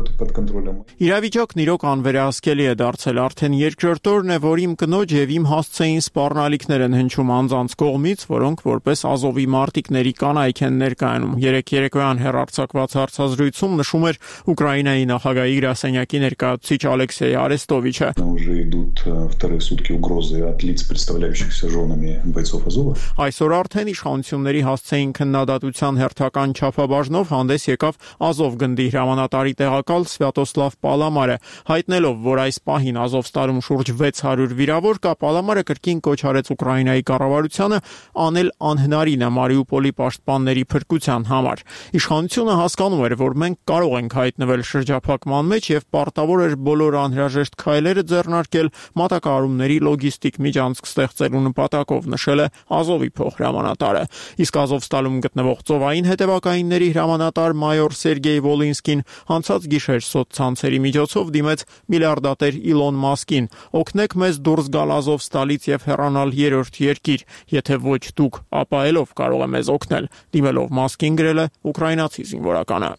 [SPEAKER 21] Իրավիճակն իրոք անվերահսկելի է դարձել, արդեն երկրորդ օրն է, որ իմ կնոջ եւ իմ հաստ հասցեին սպառնալիքներ են հնչում անձանց կողմից, որոնք որպես Ազովի մարտիկների կանայք են ներկայանում։ Երեկ երեկոյան հեռարձակված հարցազրույցում նշում էր Ուկրաինայի նախագահի գրասենյակի ներկայացուցիչ Ալեքսեյ Արեստովիչը։
[SPEAKER 3] Уже идут вторые сутки угрозы от лиц, представляющихся женами бойцов Азова.
[SPEAKER 21] Այսօր արդեն իշխանությունների հասցեին քննադատության հերթական չափաբաժնով հանդես եկավ Ազով գնդի հրամանատարի տեղակալ Սվյատոսլավ Պալամարը, հայտնելով, որ այս պահին Ազովստալում շուրջ վեց հարյուր վիրավոր կա, Պալամարը կրկին կոչ արեց Ուկրաինայի կառավարությանը անել անհնարինը Մարիուպոլի պաշտպանների փրկության համար։ Իշխանությունը հասկանում էր, որ մենք կարող ենք հայտնվել շրջափակման մեջ եւ պարտավոր էր բոլոր անհրաժեշտ քայլերը ձեռնարկել մատակարարումների լոգիստիկ միջանցք ստեղծելու նպատակով, նշել է Ազովի փոխհրամանատարը։ Իսկ Ազովստալում գտնվող ծովային հետևակայինների հրամանատար մայոր Սերգեյ Վոլինսկին անցած գիշեր սոցցանցերի միջոցով դիմեց միլիարդատեր Իլոն Մասկին. «Օգնեք մեզ դուրս գալ Ազովստալից եւ հեռանալ երրորդ երկիր, եթե ոչ դուք, ապա ելով կարող է մեզ օգնել», դիմելով Մասկին գրել է ուկրաինացի զինվորականը։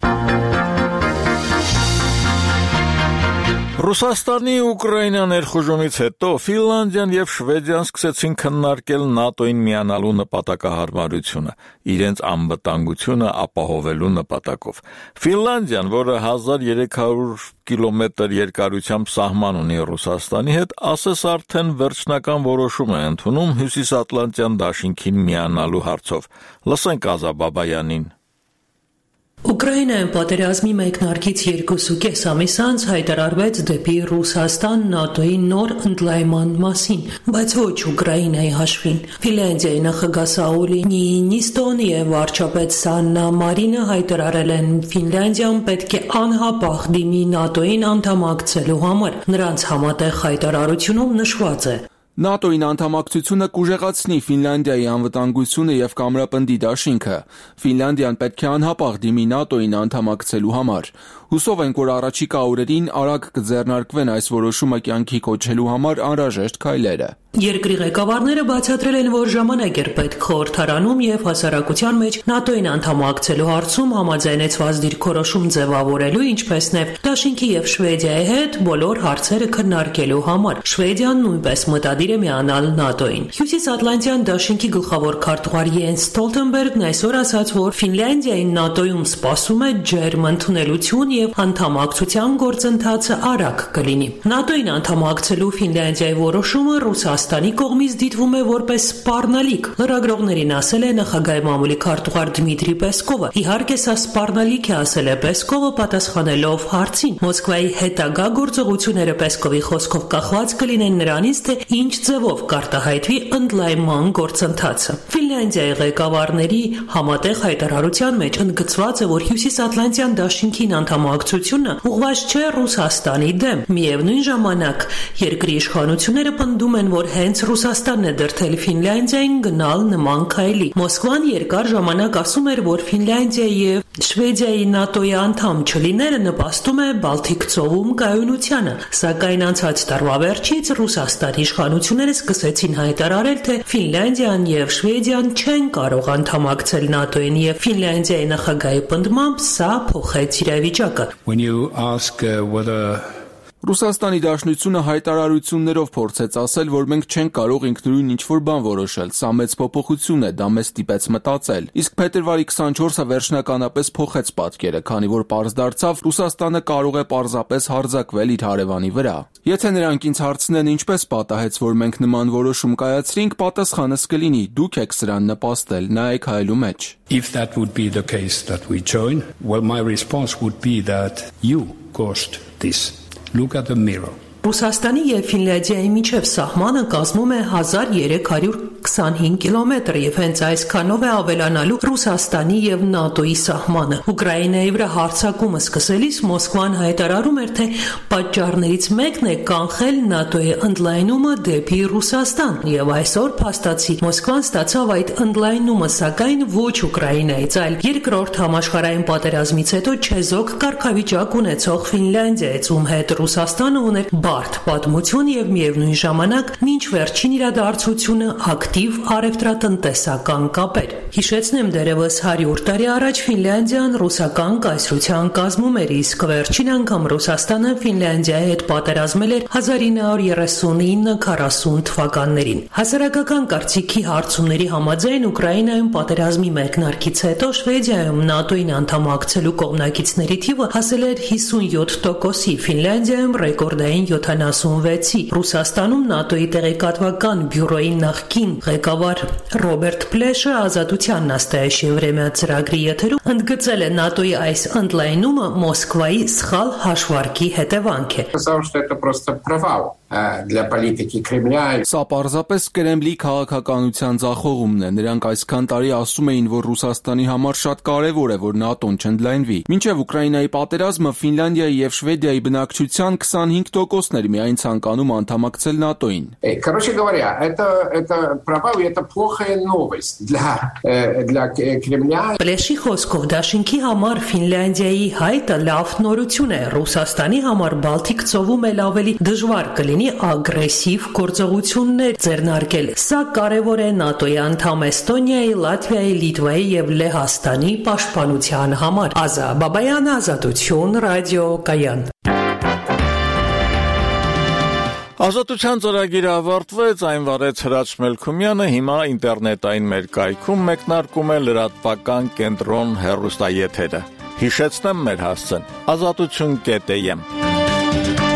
[SPEAKER 1] Ռուսաստանի Ուկրաինա ներխուժումից հետո Ֆինլանդիան եւ Շվեդիան սկսեցին քննարկել ՆԱՏՕ-ին միանալու նպատակահարմարությունը, իրենց անվտանգությունը ապահովելու նպատակով։ Ֆինլանդիան, որը հազար երեք հարյուր կիլոմետր երկարությամբ սահման ունի Ռուսաստանի հետ, ասես արդեն վերջնական որոշում է ընդունում Հյուսիսատլանտյան դաշինքին միանալու հարցով։ Լսենք Ազա Բաբայանին։
[SPEAKER 8] Ուկրաինայում պատերազմի մեկնարկից երկուսուկես ամիս անց հայտարարվեց դեպի Ռուսաստան ՆԱՏՕ-ի նոր ընդլայնման մասին, բայց ոչ Ուկրաինայի հաշվին։ Ֆինլանդիայի նախագահ Սաուլի Նիինիստոն եւ վարչապետ Սաննա Մարինը հայտարարել են Ֆինլանդիան պետք է անհապաղ դիմի ՆԱՏՕ-ին անդամակցելու համար։ Նրանց համատեղ հայտարարությունում նշված է.
[SPEAKER 9] ՆԱՏՕ-ին անդամակցությունը կուժեղացնի Ֆինլանդիայի անվտանգությունը եւ կամրապնդի դաշինքը։ Ֆինլանդիան պետք է անհապաղ դիմի ՆԱՏՕ-ին անդամակցելու համար։ Հուսով ենք, որ առաջիկա օրերին արագ կձեռնարկվեն այս որոշումը կյանքի կոչելու համար անհրաժեշտ քայլերը։
[SPEAKER 8] Երկրի ղեկավարները բացատրել են, որ ժամանակ էր պետք խորհրդարանում եւ հասարակության մեջ ՆԱՏՕ-ին անդամակցելու հարցում համաձայնեցված դիրքորոշում ձևավորելու, ինչպես նաեւ Դաշինքի եւ Շվեդիայի հետ բոլոր հարցերը քննարկելու համար։ Շվեդիան նույնպես մտադիր է միանալ ՆԱՏՕ-ին։ Հյուսիսատլանտյան Դաշինքի գլխավոր քարտուղար Յենս Ստոլտենբերգն այսօր ասաց, որ Ֆինլանդիային ՆԱՏՕ-ում սպասում է ջերմ ընդունելություն եւ անդամակցության գործընթացը արագ կլինի։ ՆԱՏՕ-ին անդամակցելու Ֆինլանդիայի որոշումը Ռուսաստանի կողմից դիտվում է որպես սպառնալիք։ Լրագրողներին ասել է նախագահի մամուլի քարտուղար Դմիտրի Պեսկովը։ Իհարկե սա սպառնալիք է, ասել է Պեսկովը պատասխանելով հարցին։ Մոսկվայի հետագա գործողությունները Պեսկովի խոսքով կախված կլինեն նրանից, թե ինչ ձևով կարտահայտվի ընդլայնման գործընթացը։ Ֆինլանդիայի ղեկավարների համատեղ հայտարարության մեջ ընդգծված է, որ Հյուսիսատլանտյան դաշինքին անդամակցությունը ուղղված չէ Ռուսաստանի դեմ։ Միևնույն ժամանակ երկրի իշխանությունները պնդում են, որ հենց Ռուսաստանն է դրդել Ֆինլանդիային գնալ նման քայլի։ Մոսկվան երկար ժամանակ ասում էր, որ Ֆինլանդիայի եւ Շվեդիայի ՆԱՏՕ-ի անդամ չլինելը նպաստում է Բալթիկ ծովում կայունությանը, սակայն անցած տարվա վերջից Ռուսաստանի իշխանությունները սկսեցին հայտարարել, թե Ֆինլանդիան եւ Շվեդիան չեն կարող անդամակցել ՆԱՏՕ-ին եւ Ֆինլանդիայի նախագահի պնդմամբ սա փոխեց իրավիճակը։
[SPEAKER 17] When you ask uh, whether
[SPEAKER 9] Ռուսաստանի Դաշնությունը հայտարարություններով փորձեց ասել, որ մենք չենք կարող ինքնուրույն ինչ-որ բան որոշել, սա մեծ փոփոխություն է, դա մեզ ստիպեց մտածել։ Իսկ փետրվարի քսանչորսը վերջնականապես փոխեց պատկերը, քանի որ պարզ դարձավ, Ռուսաստանը կարող է պարզապես հարձակվել իր հարևանի վրա։ Եթե նրանք ինձ հարցնեն ինչպես պատահեց, որ մենք նման որոշում կայացրինք, պատասխանս կլինի՝ դուք եք սրան նպաստել, նայեք հայելու մեջ։
[SPEAKER 17] If that would be the case that we join, well my response would be that you caused this. Look at the mirror.
[SPEAKER 8] Ռուսաստանի եւ Ֆինլանդիայի միջև սահմանը կազմում է հազար երեք հարյուր քսանհինգ կիլոմետր եւ հենց այսքանով է ավելանալու Ռուսաստանի եւ ՆԱՏՕ-ի սահմանը։ Ուկրաինայի վրա հարձակումը սկսելիս Մոսկվան հայտարարում էր, թե պատճառներից մեկն է կանխել ՆԱՏՕ-ի ընդլայնումը դեպի Ռուսաստան եւ այսօր փաստացի Մոսկվան ստացավ այդ ընդլայնումը, սակայն ոչ Ուկրաինայից, այլ երկրորդ համաշխարհային պատերազմից հետո չեզոք կարգավիճակ ունեցող Ֆինլանդիայից, ում հետ Ռուսաստանը ուներ բարդ պատմություն եւ միևնույն ժամանակ մինչ վերջին իրադարձությունը ակտիվ առևտրատնտեսական կապեր։ Հիշեցնեմ, դերևս հարյուր տարի առաջ Ֆինլանդիան ռուսական կայսրության կազմում էր, իսկ վերջին անգամ Ռուսաստանը Ֆինլանդիայի հետ պատերազմել էր հազար ինը հարյուր երեսունինը քառասուն թվականներին։ Հասարակական կարծիքի հարցումների համաձայն Ուկրաինայում պատերազմի մեկնարկից հետո Շվեդիայում ՆԱՏՕ-ին անդամակցելու կողմնակիցների թիվը հասել էր հիսունյոթ տոկոսի, Ֆինլանդիայում ռեկորդային յոթանասունվեցի։ Ռուսաստանում ՆԱՏՕ-ի տեղեկատվական բյուրոյի նախկին ղեկավար Ռոբերտ Պլեշը Ազատության настоящее время ծրագրի եթերում ընդգծել է ՆԱՏՕ-ի այս ընդլայնումը Մոսկվայի սխալ հաշվարկի հետևանք է։
[SPEAKER 9] Для политики Кремля. Սա պարզապես Կրեմլի քաղաքականության ձախողումն է։ Նրանք այսքան տարի ասում էին, որ Ռուսաստանի համար շատ կարևոր է, որ ՆԱՏՕ-ն չընդլայնվի։ Մինչև Ուկրաինայի պատերազմը Ֆինլանդիայի եւ Շվեդիայի բնակչության քսանհինգ տոկոսն էր միայն ցանկանում անդամակցել ՆԱՏՕ-ին։
[SPEAKER 10] Короче говоря, это это провал, это плохая новость для для Кремля.
[SPEAKER 8] Պլեշի խոսքով դաշինքի համար Ֆինլանդիայի հայտը լավ նորություն է։ Ռուսաստանի համար Բալթիկ ծովում էլ ավելի դժվար կլինի ագրեսիվ գործողություններ ձեռնարկել։ Սա կարևոր է ՆԱՏՕ-ի անդամ Էստոնիայի, Լատվիայի, Լիտվայի եւ Լեհաստանի պաշտպանության համար։ Ազա Բաբայան, Ազատություն, ռադիո Կայան։
[SPEAKER 1] Ազատության ծրագիրը ավարտվեց, այն վարեց Հրաչ Մելքումյանը, հիմա ինտերնետային մեր կայքում մեկնարկում է լրատվական կենտրոն հեռուստաեթերը։ Հիշեցնեմ մեր հասցեն՝ ազատություն կետ էմ։